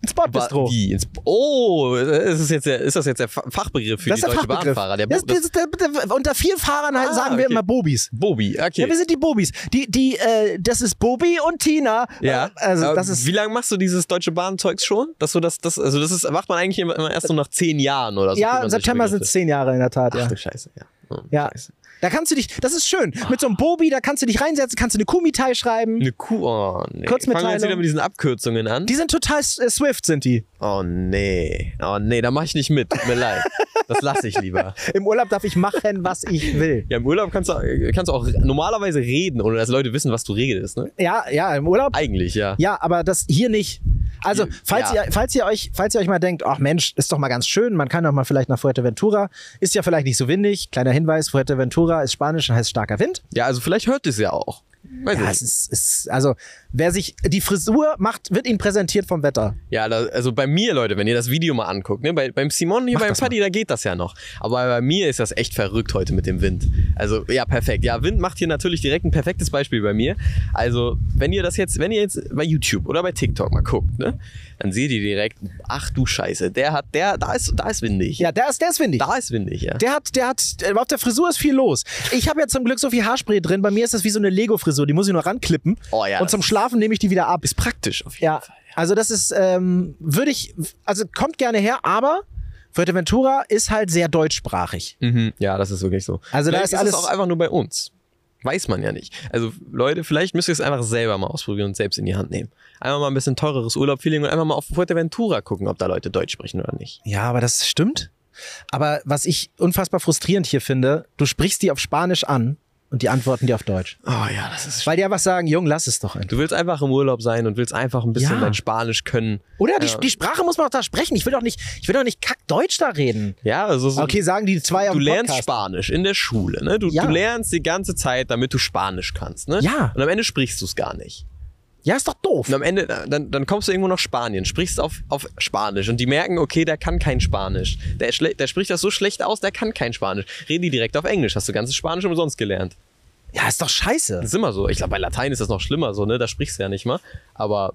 Speaker 1: Ins Bordbistro.
Speaker 2: Wie? Ins, oh, ist das jetzt der, ist das jetzt der Fachbegriff für
Speaker 1: Das
Speaker 2: die
Speaker 1: ist der
Speaker 2: deutsche
Speaker 1: Fachbegriff.
Speaker 2: Bahnfahrer? Der,
Speaker 1: das,
Speaker 2: das,
Speaker 1: das, das, das, unter vielen Fahrern halt
Speaker 2: Ah,
Speaker 1: sagen wir
Speaker 2: okay.
Speaker 1: immer Bobis.
Speaker 2: Bobi, okay.
Speaker 1: Ja, wir sind die Bobis. Die, die, äh, das ist Bobi und Tina.
Speaker 2: Ja,
Speaker 1: Äh, also
Speaker 2: aber
Speaker 1: das ist.
Speaker 2: wie lange machst du dieses deutsche Bahn-Zeugs schon? Dass du das, das, also das ist, macht man eigentlich immer, immer erst so nach zehn Jahren oder so.
Speaker 1: Ja,
Speaker 2: kriegt
Speaker 1: im
Speaker 2: man solche
Speaker 1: September sind
Speaker 2: Begriffe.
Speaker 1: es zehn Jahre in der Tat.
Speaker 2: Ach
Speaker 1: Ja.
Speaker 2: du Scheiße, ja. Oh,
Speaker 1: Ja.
Speaker 2: Scheiße.
Speaker 1: Da kannst du dich, das ist schön. Mit so einem Bobi, da kannst du dich reinsetzen, kannst du eine Kuhmitei schreiben.
Speaker 2: Eine Kuh, oh nee.
Speaker 1: Kurzmitteilung.
Speaker 2: Fangen wir jetzt wieder mit diesen Abkürzungen an?
Speaker 1: Die sind total äh, swift, sind die.
Speaker 2: Oh nee, oh nee, da mach ich nicht mit, tut mir leid. Das lasse ich lieber.
Speaker 1: Im Urlaub darf ich machen, was ich will.
Speaker 2: Ja, im Urlaub kannst du, kannst du auch normalerweise reden, ohne dass Leute wissen, was du redest, ne?
Speaker 1: Ja, ja, im Urlaub.
Speaker 2: Eigentlich, ja.
Speaker 1: Ja, aber das hier nicht. Also, falls,
Speaker 2: Ja.
Speaker 1: ihr, falls, ihr euch, falls ihr euch mal denkt, ach Mensch, ist doch mal ganz schön, man kann doch mal vielleicht nach Fuerteventura, ist ja vielleicht nicht so windig. Kleiner Hinweis, Fuerteventura ist Spanisch und heißt starker Wind.
Speaker 2: Ja, also vielleicht hört es ja auch. Weiß
Speaker 1: Ja,
Speaker 2: ich
Speaker 1: es
Speaker 2: nicht.
Speaker 1: ist, ist, also, wer sich, die Frisur macht, wird ihnen präsentiert vom Wetter.
Speaker 2: Ja, da, also bei mir, Leute, wenn ihr das Video mal anguckt, ne, bei, beim Simon hier
Speaker 1: Mach
Speaker 2: beim
Speaker 1: das
Speaker 2: Paddy, da geht das ja noch. Aber bei mir ist das echt verrückt heute mit dem Wind. Also, ja, perfekt. Ja, Wind macht hier natürlich direkt ein perfektes Beispiel bei mir. Also, wenn ihr das jetzt, wenn ihr jetzt bei YouTube oder bei TikTok mal guckt, ne, dann seht ihr direkt, ach du Scheiße, der hat, der, da ist, da ist windig.
Speaker 1: Ja, der ist, der ist windig.
Speaker 2: Da ist windig, ja.
Speaker 1: Der hat, der hat, äh, auf der Frisur ist viel los. Ich habe ja zum Glück so viel Haarspray drin. Bei mir ist das wie so eine Lego-Frisur. Die muss ich nur ranklippen.
Speaker 2: Oh ja,
Speaker 1: Und
Speaker 2: das
Speaker 1: zum
Speaker 2: ist-
Speaker 1: Schlafen nehme ich die wieder ab.
Speaker 2: Ist praktisch auf jeden
Speaker 1: Ja,
Speaker 2: Fall.
Speaker 1: also das ist, ähm, würde ich, also kommt gerne her, aber Fuerteventura ist halt sehr deutschsprachig.
Speaker 2: Mhm. Ja, das ist wirklich so.
Speaker 1: Also da
Speaker 2: Vielleicht
Speaker 1: ist alles-
Speaker 2: es auch einfach nur bei uns. Weiß man ja nicht. Also Leute, vielleicht müsst ihr es einfach selber mal ausprobieren und selbst in die Hand nehmen. Einfach mal ein bisschen teureres Urlaub-Feeling und einfach mal auf Fuerteventura gucken, ob da Leute Deutsch sprechen oder nicht.
Speaker 1: Ja, aber das stimmt. Aber was ich unfassbar frustrierend hier finde, du sprichst die auf Spanisch an und die antworten dir auf Deutsch.
Speaker 2: Oh ja, das ist
Speaker 1: Weil die einfach sagen, Jung, lass es doch einfach.
Speaker 2: Du willst einfach im Urlaub sein und willst einfach ein bisschen
Speaker 1: Ja.
Speaker 2: dein Spanisch können.
Speaker 1: Oder die,
Speaker 2: Ja.
Speaker 1: die Sprache muss man doch da sprechen. Ich will doch nicht, ich will doch nicht kackdeutsch da reden.
Speaker 2: Ja, also so,
Speaker 1: Okay, sagen die zwei auf
Speaker 2: du
Speaker 1: dem
Speaker 2: lernst
Speaker 1: Podcast.
Speaker 2: Spanisch in der Schule. Ne? Du,
Speaker 1: Ja.
Speaker 2: du lernst die ganze Zeit, damit du Spanisch kannst. Ne?
Speaker 1: Ja.
Speaker 2: Und am Ende sprichst du es gar nicht.
Speaker 1: Ja, ist doch doof.
Speaker 2: Und am Ende, dann, dann kommst du irgendwo nach Spanien, sprichst auf, auf Spanisch und die merken, okay, der kann kein Spanisch. Der, ist schle- der spricht das so schlecht aus, der kann kein Spanisch. Reden die direkt auf Englisch, hast du ganzes Spanisch umsonst gelernt.
Speaker 1: Ja, ist doch scheiße.
Speaker 2: Das ist immer so. Ich glaube, bei Latein ist das noch schlimmer, so, ne? Da sprichst du ja nicht mal. Aber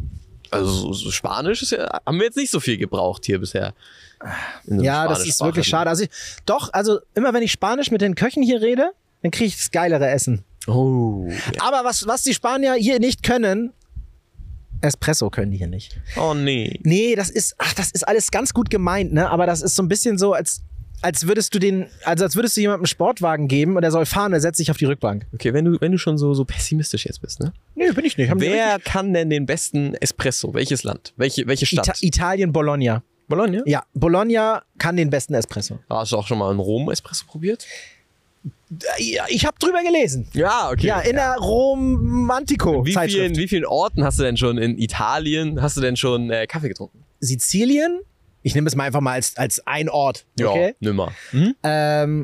Speaker 2: also so, so Spanisch ist ja, haben wir jetzt nicht so viel gebraucht hier bisher. In so einem
Speaker 1: Ja, das ist
Speaker 2: Spanischsprachigen.
Speaker 1: wirklich schade. Also ich, doch, also immer wenn ich Spanisch mit den Köchen hier rede, dann kriege ich das geilere Essen.
Speaker 2: Oh. Ja.
Speaker 1: Aber was, was die Spanier hier nicht können, Espresso können die hier nicht.
Speaker 2: Oh nee.
Speaker 1: Nee, das ist, ach, das ist alles ganz gut gemeint, ne? Aber das ist so ein bisschen so, als, als würdest du den, also als würdest du jemandem einen Sportwagen geben und er soll fahren, er setzt sich auf die Rückbank.
Speaker 2: Okay, wenn du, wenn du schon so, so pessimistisch jetzt bist, ne?
Speaker 1: Nee, bin ich nicht. Haben die
Speaker 2: Wer
Speaker 1: richtig-
Speaker 2: kann denn den besten Espresso? Welches Land? Welche, welche Stadt?
Speaker 1: Ita Italien, Bologna.
Speaker 2: Bologna?
Speaker 1: Ja, Bologna kann den besten Espresso.
Speaker 2: Hast du auch schon mal einen Rom-Espresso probiert?
Speaker 1: Ja, ich habe drüber gelesen.
Speaker 2: Ja, okay.
Speaker 1: Ja, in der
Speaker 2: Wie
Speaker 1: Romantico-Zeitschrift.
Speaker 2: vielen, wie vielen Orten hast du denn schon in Italien, hast du denn schon äh, Kaffee getrunken?
Speaker 1: Sizilien? Ich nehme es mal einfach mal als, als ein Ort. Okay.
Speaker 2: Ja, nimmer. Hm?
Speaker 1: Ähm,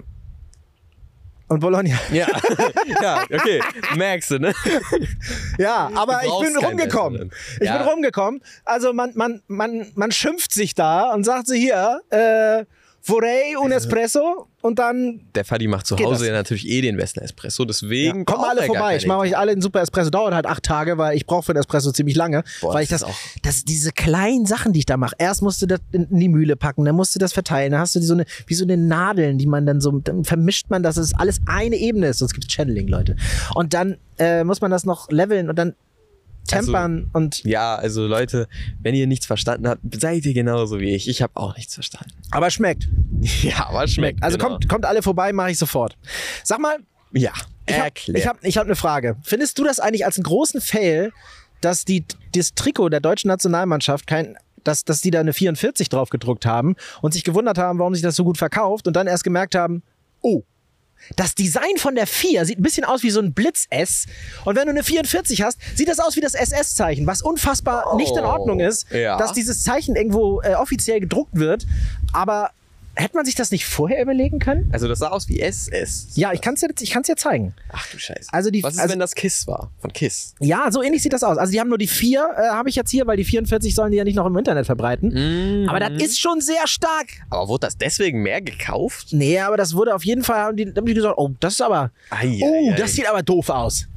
Speaker 1: und Bologna.
Speaker 2: Ja. ja, okay. Merkst du, ne?
Speaker 1: Ja, aber
Speaker 2: Du
Speaker 1: ich bin
Speaker 2: brauchst keinen
Speaker 1: rumgekommen.
Speaker 2: besseren.
Speaker 1: Ich
Speaker 2: Ja.
Speaker 1: bin rumgekommen. Also man, man, man, man schimpft sich da und sagt sie hier, äh, vorrei un espresso und dann
Speaker 2: Der Fadi macht zu
Speaker 1: Geht
Speaker 2: Hause
Speaker 1: das?
Speaker 2: ja natürlich eh den besten Espresso, deswegen
Speaker 1: kommen
Speaker 2: braucht
Speaker 1: alle
Speaker 2: er gar
Speaker 1: vorbei. Ich
Speaker 2: keine
Speaker 1: mache euch alle einen super Espresso. Dauert halt acht Tage, weil ich brauche für den Espresso ziemlich lange.
Speaker 2: Boah,
Speaker 1: weil ich
Speaker 2: das
Speaker 1: das,
Speaker 2: ist auch-
Speaker 1: das, diese kleinen Sachen, die ich da mache. Erst musst du das in die Mühle packen, dann musst du das verteilen. Dann hast du die so eine, wie so eine Nadeln, die man dann so, dann vermischt man, dass es alles eine Ebene ist. Sonst gibt es Channeling, Leute. Und dann äh, muss man das noch leveln und dann tempern und.
Speaker 2: Ja, also Leute, wenn ihr nichts verstanden habt, seid ihr genauso wie ich. Ich habe auch nichts verstanden.
Speaker 1: Aber schmeckt.
Speaker 2: Ja, aber schmeckt.
Speaker 1: Also
Speaker 2: genau.
Speaker 1: kommt, kommt alle vorbei, mache ich sofort. Sag mal,
Speaker 2: Ja,
Speaker 1: ich habe
Speaker 2: erklär.
Speaker 1: ich hab, ich hab eine Frage. Findest du das eigentlich als einen großen Fail, dass die, das Trikot der deutschen Nationalmannschaft kein, dass, dass die da eine vierundvierzig drauf gedruckt haben und sich gewundert haben, warum sich das so gut verkauft und dann erst gemerkt haben, oh, das Design von der vier sieht ein bisschen aus wie so ein Blitz-S. Und wenn du eine vierundvierzig hast, sieht das aus wie das S S-Zeichen, was unfassbar
Speaker 2: Oh,
Speaker 1: nicht in Ordnung ist,
Speaker 2: ja.
Speaker 1: dass dieses Zeichen irgendwo äh, offiziell gedruckt wird. Aber hätte man sich das nicht vorher überlegen können?
Speaker 2: Also das sah aus wie S S.
Speaker 1: Ja, ich kann es dir, ich kann's dir zeigen.
Speaker 2: Ach du Scheiße.
Speaker 1: Also die-
Speaker 2: Was ist,
Speaker 1: also-
Speaker 2: wenn das Kiss war? Von Kiss.
Speaker 1: Ja, so ähnlich sieht das aus. Also die haben nur die vier, äh, habe ich jetzt hier, weil die vierundvierzig sollen die ja nicht noch im Internet verbreiten.
Speaker 2: Mhm.
Speaker 1: Aber das ist schon sehr stark.
Speaker 2: Aber wurde das deswegen mehr gekauft?
Speaker 1: Nee, aber das wurde auf jeden Fall, haben die, haben die gesagt, oh, das ist aber,
Speaker 2: Ei,
Speaker 1: oh,
Speaker 2: ei, ei.
Speaker 1: das sieht aber doof aus.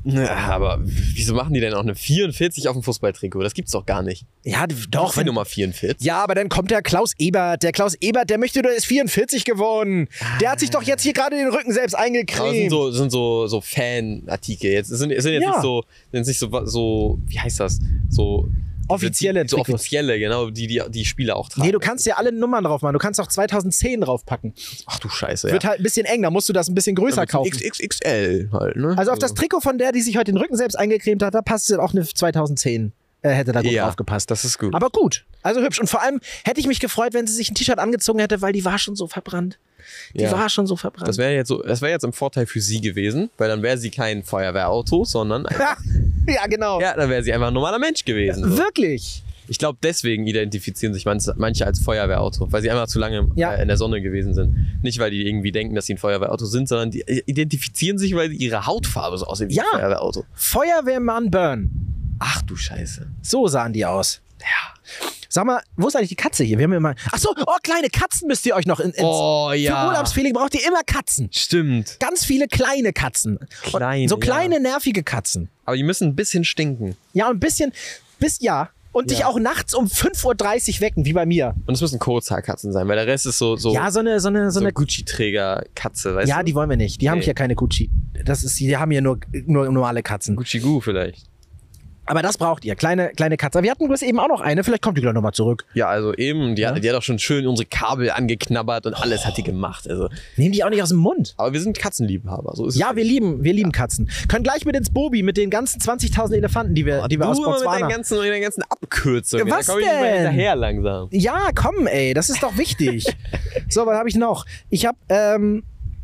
Speaker 2: Ja, aber wieso machen die denn auch eine vierundvierzig auf dem Fußballtrikot? Das gibt's doch gar nicht.
Speaker 1: Ja, doch.
Speaker 2: Die Nummer vierundvierzig.
Speaker 1: Ja, aber dann kommt der Klaus Ebert. Der Klaus Ebert, der möchte, der ist vierundvierzig geworden. Der hat sich doch jetzt hier gerade den Rücken selbst eingecremt.
Speaker 2: Das sind so, sind so, so Fanartikel. Jetzt sind, sind jetzt
Speaker 1: Ja.
Speaker 2: nicht so, sind nicht so, so, wie heißt das? So
Speaker 1: Offizielle
Speaker 2: die, so
Speaker 1: Trikots.
Speaker 2: offizielle, genau, die, die die Spieler auch tragen.
Speaker 1: Nee, du kannst ja alle Nummern drauf machen. Du kannst auch zweitausendzehn draufpacken.
Speaker 2: Ach du Scheiße, ja.
Speaker 1: Wird halt ein bisschen eng, da musst du das ein bisschen größer kaufen.
Speaker 2: X X L halt, ne?
Speaker 1: Also auf das Trikot von der, die sich heute den Rücken selbst eingecremt hat, da passt auch eine zweitausendzehn. Äh, hätte da gut
Speaker 2: Ja,
Speaker 1: drauf gepasst.
Speaker 2: das ist gut.
Speaker 1: Aber gut, also hübsch. Und vor allem hätte ich mich gefreut, wenn sie sich ein T-Shirt angezogen hätte, weil die war schon so verbrannt. Die
Speaker 2: Ja.
Speaker 1: war schon so verbrannt.
Speaker 2: Das wäre jetzt so, das wäre jetzt im Vorteil für sie gewesen, weil dann wäre sie kein Feuerwehrauto, sondern
Speaker 1: ja, genau.
Speaker 2: ja, dann wäre sie einfach ein normaler Mensch gewesen. So.
Speaker 1: Wirklich.
Speaker 2: Ich glaube, deswegen identifizieren sich manche, manche als Feuerwehrauto, weil sie einfach zu lange
Speaker 1: Ja.
Speaker 2: äh, in der Sonne gewesen sind. Nicht, weil die irgendwie denken, dass sie ein Feuerwehrauto sind, sondern die identifizieren sich, weil ihre Hautfarbe so aussieht wie
Speaker 1: Ja.
Speaker 2: ein Feuerwehrauto.
Speaker 1: Feuerwehrmann Burn.
Speaker 2: Ach du Scheiße.
Speaker 1: So sahen die aus.
Speaker 2: Ja.
Speaker 1: Sag mal, wo ist eigentlich die Katze hier? Wir haben immer. Ach so, oh, kleine Katzen müsst ihr euch noch in, ins,
Speaker 2: Oh
Speaker 1: Für
Speaker 2: ja.
Speaker 1: Urlaubsfeeling braucht ihr immer Katzen.
Speaker 2: Stimmt.
Speaker 1: Ganz viele kleine Katzen.
Speaker 2: Kleine,
Speaker 1: Und so kleine,
Speaker 2: ja.
Speaker 1: nervige Katzen.
Speaker 2: Aber die müssen ein bisschen stinken.
Speaker 1: Ja, und ein bisschen, bis, ja. Und dich
Speaker 2: Ja.
Speaker 1: auch nachts um fünf Uhr dreißig wecken, wie bei mir.
Speaker 2: Und es müssen Kurzhaarkatzen sein, weil der Rest ist so, so,
Speaker 1: Ja, so eine, so eine, so
Speaker 2: so
Speaker 1: eine.
Speaker 2: Gucci-Träger-Katze, weißt
Speaker 1: Ja,
Speaker 2: du?
Speaker 1: die wollen wir nicht. Die haben
Speaker 2: Nee.
Speaker 1: hier keine Gucci. Das ist, die haben hier nur, nur normale Katzen.
Speaker 2: Gucci-Gu vielleicht.
Speaker 1: Aber das braucht ihr. Kleine, kleine Katze. Wir hatten bloß eben auch noch eine. Vielleicht kommt die gleich nochmal zurück.
Speaker 2: Ja, also eben, die,
Speaker 1: Ja.
Speaker 2: hat, die hat auch schon schön unsere Kabel angeknabbert und alles hat die gemacht. Also,
Speaker 1: Nehmen die auch nicht aus dem Mund.
Speaker 2: aber wir sind Katzenliebhaber, so ist es.
Speaker 1: Ja, wir lieben, wir lieben Katzen. Können gleich mit ins Bobi mit den ganzen zwanzigtausend Elefanten, die wir, die wir
Speaker 2: du
Speaker 1: aus
Speaker 2: immer mit
Speaker 1: Botswana.
Speaker 2: deinen ganzen, mit deinen ganzen Abkürzungen.
Speaker 1: Was
Speaker 2: da komm ich nicht mehr
Speaker 1: denn?
Speaker 2: hinterher langsam.
Speaker 1: Ja, komm, ey, das ist doch wichtig. So, was habe ich noch? Ich habe, ähm,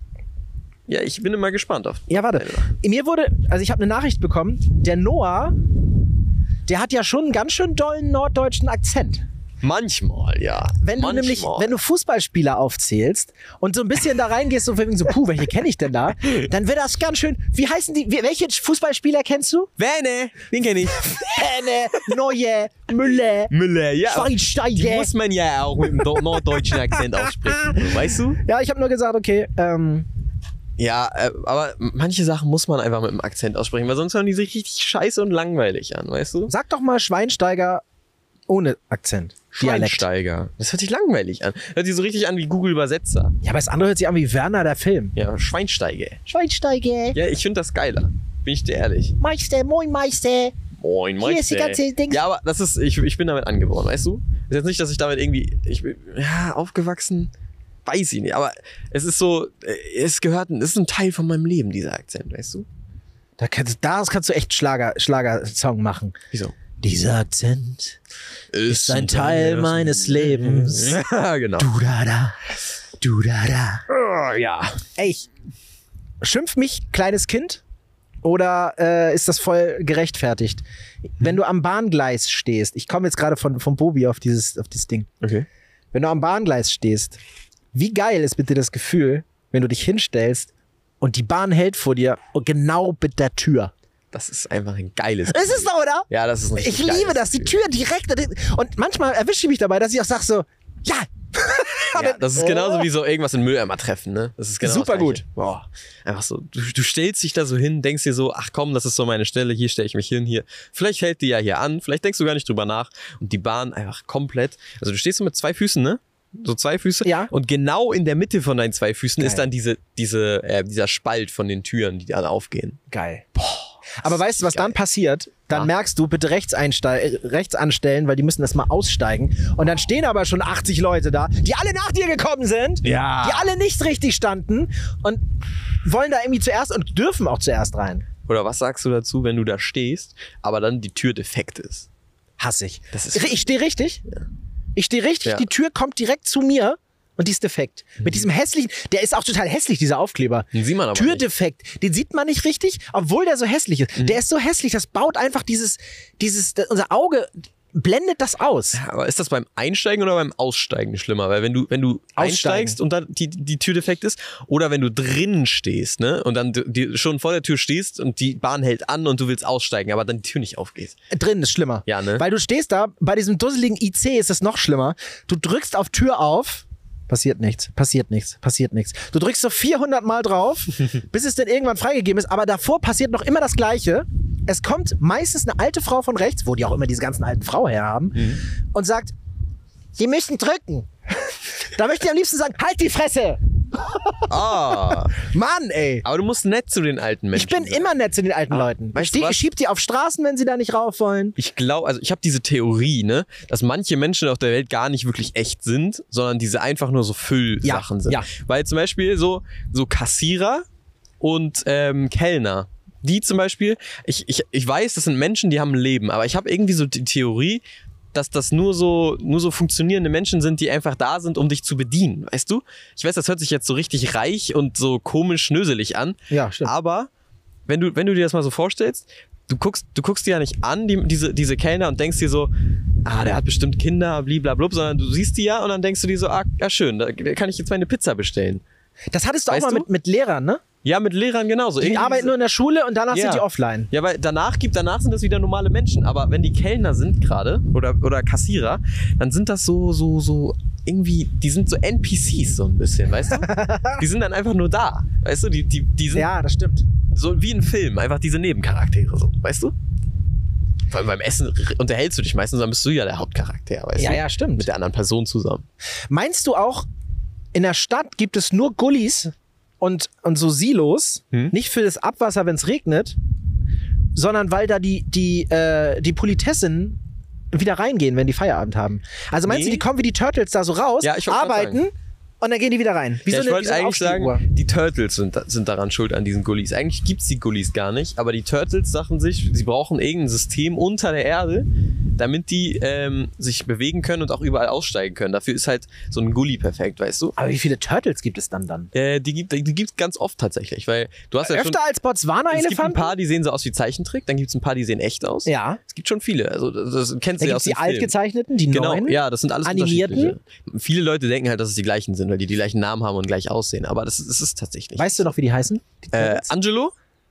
Speaker 2: Ja, ich bin immer gespannt auf.
Speaker 1: ja, warte. Mir wurde, also ich habe eine Nachricht bekommen, der Noah, der hat ja schon einen ganz schön dollen norddeutschen Akzent.
Speaker 2: Manchmal, ja.
Speaker 1: Wenn du
Speaker 2: Manchmal.
Speaker 1: nämlich, wenn du Fußballspieler aufzählst und so ein bisschen da reingehst und so, puh, welche kenne ich denn da? Dann wird das ganz schön, wie heißen die, wie, welche Fußballspieler kennst du?
Speaker 2: Werner, den kenne ich.
Speaker 1: Henne, Neue, Müller,
Speaker 2: Müller, ja. Die
Speaker 1: Schweinsteiger.
Speaker 2: muss man ja auch mit dem do- norddeutschen Akzent aussprechen. So, weißt du?
Speaker 1: Ja, ich habe nur gesagt, okay, ähm,
Speaker 2: Ja, äh, aber manche Sachen muss man einfach mit dem Akzent aussprechen, weil sonst hören die sich richtig scheiße und langweilig an, weißt du?
Speaker 1: sag doch mal Schweinsteiger ohne Akzent. Dialekt.
Speaker 2: Schweinsteiger. Das hört sich langweilig an. Hört sich so richtig an wie Google-Übersetzer.
Speaker 1: Ja, aber das andere hört sich an wie Werner, der Film.
Speaker 2: Ja, Schweinsteiger.
Speaker 1: Schweinsteiger.
Speaker 2: Ja, ich finde das geiler. Bin ich dir ehrlich.
Speaker 1: Meister, moin Meister.
Speaker 2: Moin,
Speaker 1: Hier ist die ganze Dings.
Speaker 2: Ja, aber das ist, ich, ich bin damit angeboren, weißt du? Ist jetzt nicht, dass ich damit irgendwie, ich bin, ja, aufgewachsen, weiß ich nicht, aber es ist so, es gehört, es ist ein Teil von meinem Leben, dieser Akzent, weißt du?
Speaker 1: Da kannst, daraus kannst du echt Schlager, Schlagersong machen.
Speaker 2: Wieso?
Speaker 1: Dieser Akzent ist ein Teil meines Lebens.
Speaker 2: Ja, genau.
Speaker 1: Du da da, du da da.
Speaker 2: Oh, ja.
Speaker 1: Ey, ich, schimpf mich kleines Kind oder äh, ist das voll gerechtfertigt? Wenn du am Bahngleis stehst, ich komme jetzt gerade von vom Bobi auf dieses auf dieses Ding.
Speaker 2: Okay.
Speaker 1: Wenn du am Bahngleis stehst, wie geil ist bitte das Gefühl, wenn du dich hinstellst und die Bahn hält vor dir und genau mit der Tür.
Speaker 2: Das ist einfach ein geiles
Speaker 1: Ist es doch, oder?
Speaker 2: Ja, das ist ein
Speaker 1: Ich
Speaker 2: richtig
Speaker 1: liebe
Speaker 2: geiles
Speaker 1: das, die
Speaker 2: Gefühl.
Speaker 1: Tür direkt. Und manchmal erwische ich mich dabei, dass ich auch sage so, ja.
Speaker 2: Ja, das ist genauso wie so irgendwas in Mülleimer treffen, ne? Das ist genau
Speaker 1: Super
Speaker 2: das Gleiche.
Speaker 1: gut.
Speaker 2: Boah. Einfach so, du, du stellst dich da so hin, denkst dir so, ach komm, das ist so meine Stelle, hier stelle ich mich hin, hier. Vielleicht hält die ja hier an, vielleicht denkst du gar nicht drüber nach. Und die Bahn einfach komplett, also du stehst so mit zwei Füßen, ne? So zwei Füße.
Speaker 1: Ja.
Speaker 2: Und genau in der Mitte von deinen zwei Füßen
Speaker 1: Geil.
Speaker 2: ist dann diese, diese, äh, dieser Spalt von den Türen, die dann aufgehen.
Speaker 1: Geil. Aber weißt du, was
Speaker 2: geil.
Speaker 1: dann passiert? Dann
Speaker 2: Ja.
Speaker 1: merkst du, bitte rechts, einste- äh, rechts anstellen, weil die müssen erst mal aussteigen. Und dann stehen aber schon achtzig Leute da, die alle nach dir gekommen sind,
Speaker 2: Ja.
Speaker 1: die alle nicht richtig standen und wollen da irgendwie zuerst und dürfen auch zuerst rein.
Speaker 2: Oder was sagst du dazu, wenn du da stehst, aber dann die Tür defekt ist?
Speaker 1: Hasse ich.
Speaker 2: Das ist-
Speaker 1: ich stehe richtig. Ich stehe richtig,
Speaker 2: Ja.
Speaker 1: die Tür kommt direkt zu mir und die ist defekt. Mit diesem hässlichen, der ist auch total hässlich, dieser Aufkleber.
Speaker 2: Den sieht man aber
Speaker 1: Türdefekt, den sieht man nicht richtig, obwohl der so hässlich ist.
Speaker 2: Mhm.
Speaker 1: Der ist so hässlich, das baut einfach dieses, dieses, unser Auge blendet das aus.
Speaker 2: Aber ist das beim Einsteigen oder beim Aussteigen schlimmer? Weil wenn du, wenn du
Speaker 1: Aussteigen.
Speaker 2: einsteigst und dann die, die Tür defekt ist, oder wenn du drinnen stehst, ne? Und dann die, schon vor der Tür stehst und die Bahn hält an und du willst aussteigen, aber dann die Tür nicht aufgeht.
Speaker 1: Drin ist schlimmer.
Speaker 2: Ja, ne?
Speaker 1: Weil du stehst da, bei diesem dusseligen I C ist es noch schlimmer. Du drückst auf Tür auf. Passiert nichts, passiert nichts, passiert nichts. Du drückst so vierhundert Mal drauf, bis es dann irgendwann freigegeben ist, aber davor passiert noch immer das Gleiche. Es kommt meistens eine alte Frau von rechts, wo die auch immer diese ganzen alten Frauen herhaben, mhm. und sagt, Sie müssen drücken. Da möchte ich am liebsten sagen, halt die Fresse!
Speaker 2: Ah.
Speaker 1: Mann, ey.
Speaker 2: Aber du musst nett zu den alten Menschen
Speaker 1: Ich bin
Speaker 2: sein.
Speaker 1: immer nett zu den alten ah, Leuten. Ich, steh, ich schieb die auf Straßen, wenn sie da nicht rauf wollen.
Speaker 2: Ich glaube, also ich habe diese Theorie, ne, dass manche Menschen auf der Welt gar nicht wirklich echt sind, sondern diese einfach nur so Füllsachen
Speaker 1: ja,
Speaker 2: sind.
Speaker 1: Ja.
Speaker 2: Weil zum Beispiel so, so Kassierer und ähm, Kellner, die zum Beispiel, ich, ich, ich weiß, das sind Menschen, die haben ein Leben, aber ich habe irgendwie so die Theorie, dass das nur so, nur so funktionierende Menschen sind, die einfach da sind, um dich zu bedienen, weißt du? Ich weiß, das hört sich jetzt so richtig reich und so komisch schnöselig an,
Speaker 1: ja, stimmt.
Speaker 2: Aber wenn du, wenn du dir das mal so vorstellst, du guckst, du guckst dir ja nicht an, die, diese, diese Kellner, und denkst dir so, ah, der hat bestimmt Kinder, bliblablub, sondern du siehst die ja und dann denkst du dir so, ah, ja schön, da kann ich jetzt meine Pizza bestellen.
Speaker 1: Das hattest du
Speaker 2: weißt
Speaker 1: auch mal
Speaker 2: du?
Speaker 1: mit, mit Lehrern, ne?
Speaker 2: Ja, mit Lehrern genauso.
Speaker 1: Die
Speaker 2: Irgendwie
Speaker 1: arbeiten
Speaker 2: diese,
Speaker 1: nur in der Schule und danach
Speaker 2: ja.
Speaker 1: sind die offline.
Speaker 2: Ja, weil danach gibt, danach sind das wieder normale Menschen. Aber wenn die Kellner sind gerade oder, oder Kassierer, dann sind das so, so, so irgendwie, die sind so N P Cs so ein bisschen, weißt du? Die sind dann einfach nur da, weißt du? Die, die, die sind
Speaker 1: ja, das stimmt.
Speaker 2: So wie ein Film, einfach diese Nebencharaktere, so, weißt du? Vor allem beim Essen unterhältst du dich meistens, dann bist du ja der Hauptcharakter, weißt
Speaker 1: ja,
Speaker 2: du?
Speaker 1: Ja, ja, stimmt.
Speaker 2: Mit der anderen Person zusammen.
Speaker 1: Meinst du auch, in der Stadt gibt es nur Gullis und, und so Silos, hm? nicht für das Abwasser, wenn es regnet, sondern weil da die, die, äh, die Politessen wieder reingehen, wenn die Feierabend haben. Also meinst nee. du, die kommen wie die Turtles da so raus,
Speaker 2: ja, ich
Speaker 1: arbeiten und dann gehen die wieder rein? Wie
Speaker 2: ja,
Speaker 1: so
Speaker 2: ich
Speaker 1: eine,
Speaker 2: wollte eigentlich sagen, die Turtles sind, sind daran schuld an diesen Gullis. Eigentlich gibt es die Gullis gar nicht, aber die Turtles sagen sich, sie brauchen irgendein System unter der Erde, damit die ähm, sich bewegen können und auch überall aussteigen können. Dafür ist halt so ein Gully perfekt, weißt du?
Speaker 1: Aber wie viele Turtles gibt es dann dann?
Speaker 2: Äh, die gibt die gibt's ganz oft tatsächlich, weil du hast ja
Speaker 1: öfter
Speaker 2: schon,
Speaker 1: als Botswana-Elefanten?
Speaker 2: Es gibt ein paar, die sehen so aus wie Zeichentrick, dann gibt es ein paar, die sehen echt aus.
Speaker 1: Ja.
Speaker 2: Es gibt schon viele, also das, das kennst
Speaker 1: da
Speaker 2: du ja aus
Speaker 1: die
Speaker 2: dem Film.
Speaker 1: Altgezeichneten, die
Speaker 2: genau,
Speaker 1: neuen?
Speaker 2: Ja, das sind alles
Speaker 1: animierten.
Speaker 2: Unterschiedliche. Viele Leute denken halt, dass es die gleichen sind, weil die die gleichen Namen haben und gleich aussehen, aber das, das ist tatsächlich.
Speaker 1: Weißt du noch, wie die heißen? Die
Speaker 2: äh, Angelo?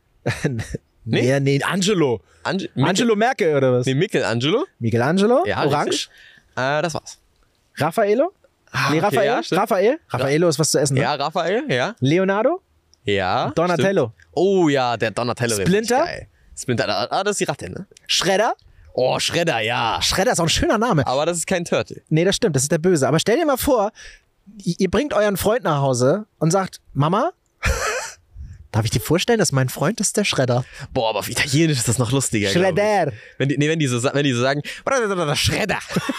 Speaker 1: Nee, ja, nee, Angelo.
Speaker 2: Ange
Speaker 1: Angelo Merkel oder was?
Speaker 2: Nee, Michelangelo.
Speaker 1: Michelangelo?
Speaker 2: Ja,
Speaker 1: Orange?
Speaker 2: Äh, das war's.
Speaker 1: Raffaello?
Speaker 2: Ah,
Speaker 1: nee,
Speaker 2: okay,
Speaker 1: Raphael?
Speaker 2: ja,
Speaker 1: Raphael? Raffaello ist was zu essen, ne?
Speaker 2: Ja, Raphael, ja.
Speaker 1: Leonardo?
Speaker 2: Ja.
Speaker 1: Donatello?
Speaker 2: Stimmt. Oh ja, der Donatello.
Speaker 1: Splinter?
Speaker 2: Geil. Splinter, ah, das ist die Ratte, ne?
Speaker 1: Schredder?
Speaker 2: Oh, Schredder, ja.
Speaker 1: Schredder ist auch ein schöner Name.
Speaker 2: Aber das ist kein Turtle.
Speaker 1: Nee, das stimmt, das ist der Böse. Aber stell dir mal vor, ihr bringt euren Freund nach Hause und sagt, Mama, darf ich dir vorstellen, dass mein Freund ist der Schredder?
Speaker 2: Boah, aber auf Italienisch ist das noch lustiger.
Speaker 1: Schredder.
Speaker 2: Wenn die, nee, wenn die so, wenn die so sagen, Schredder.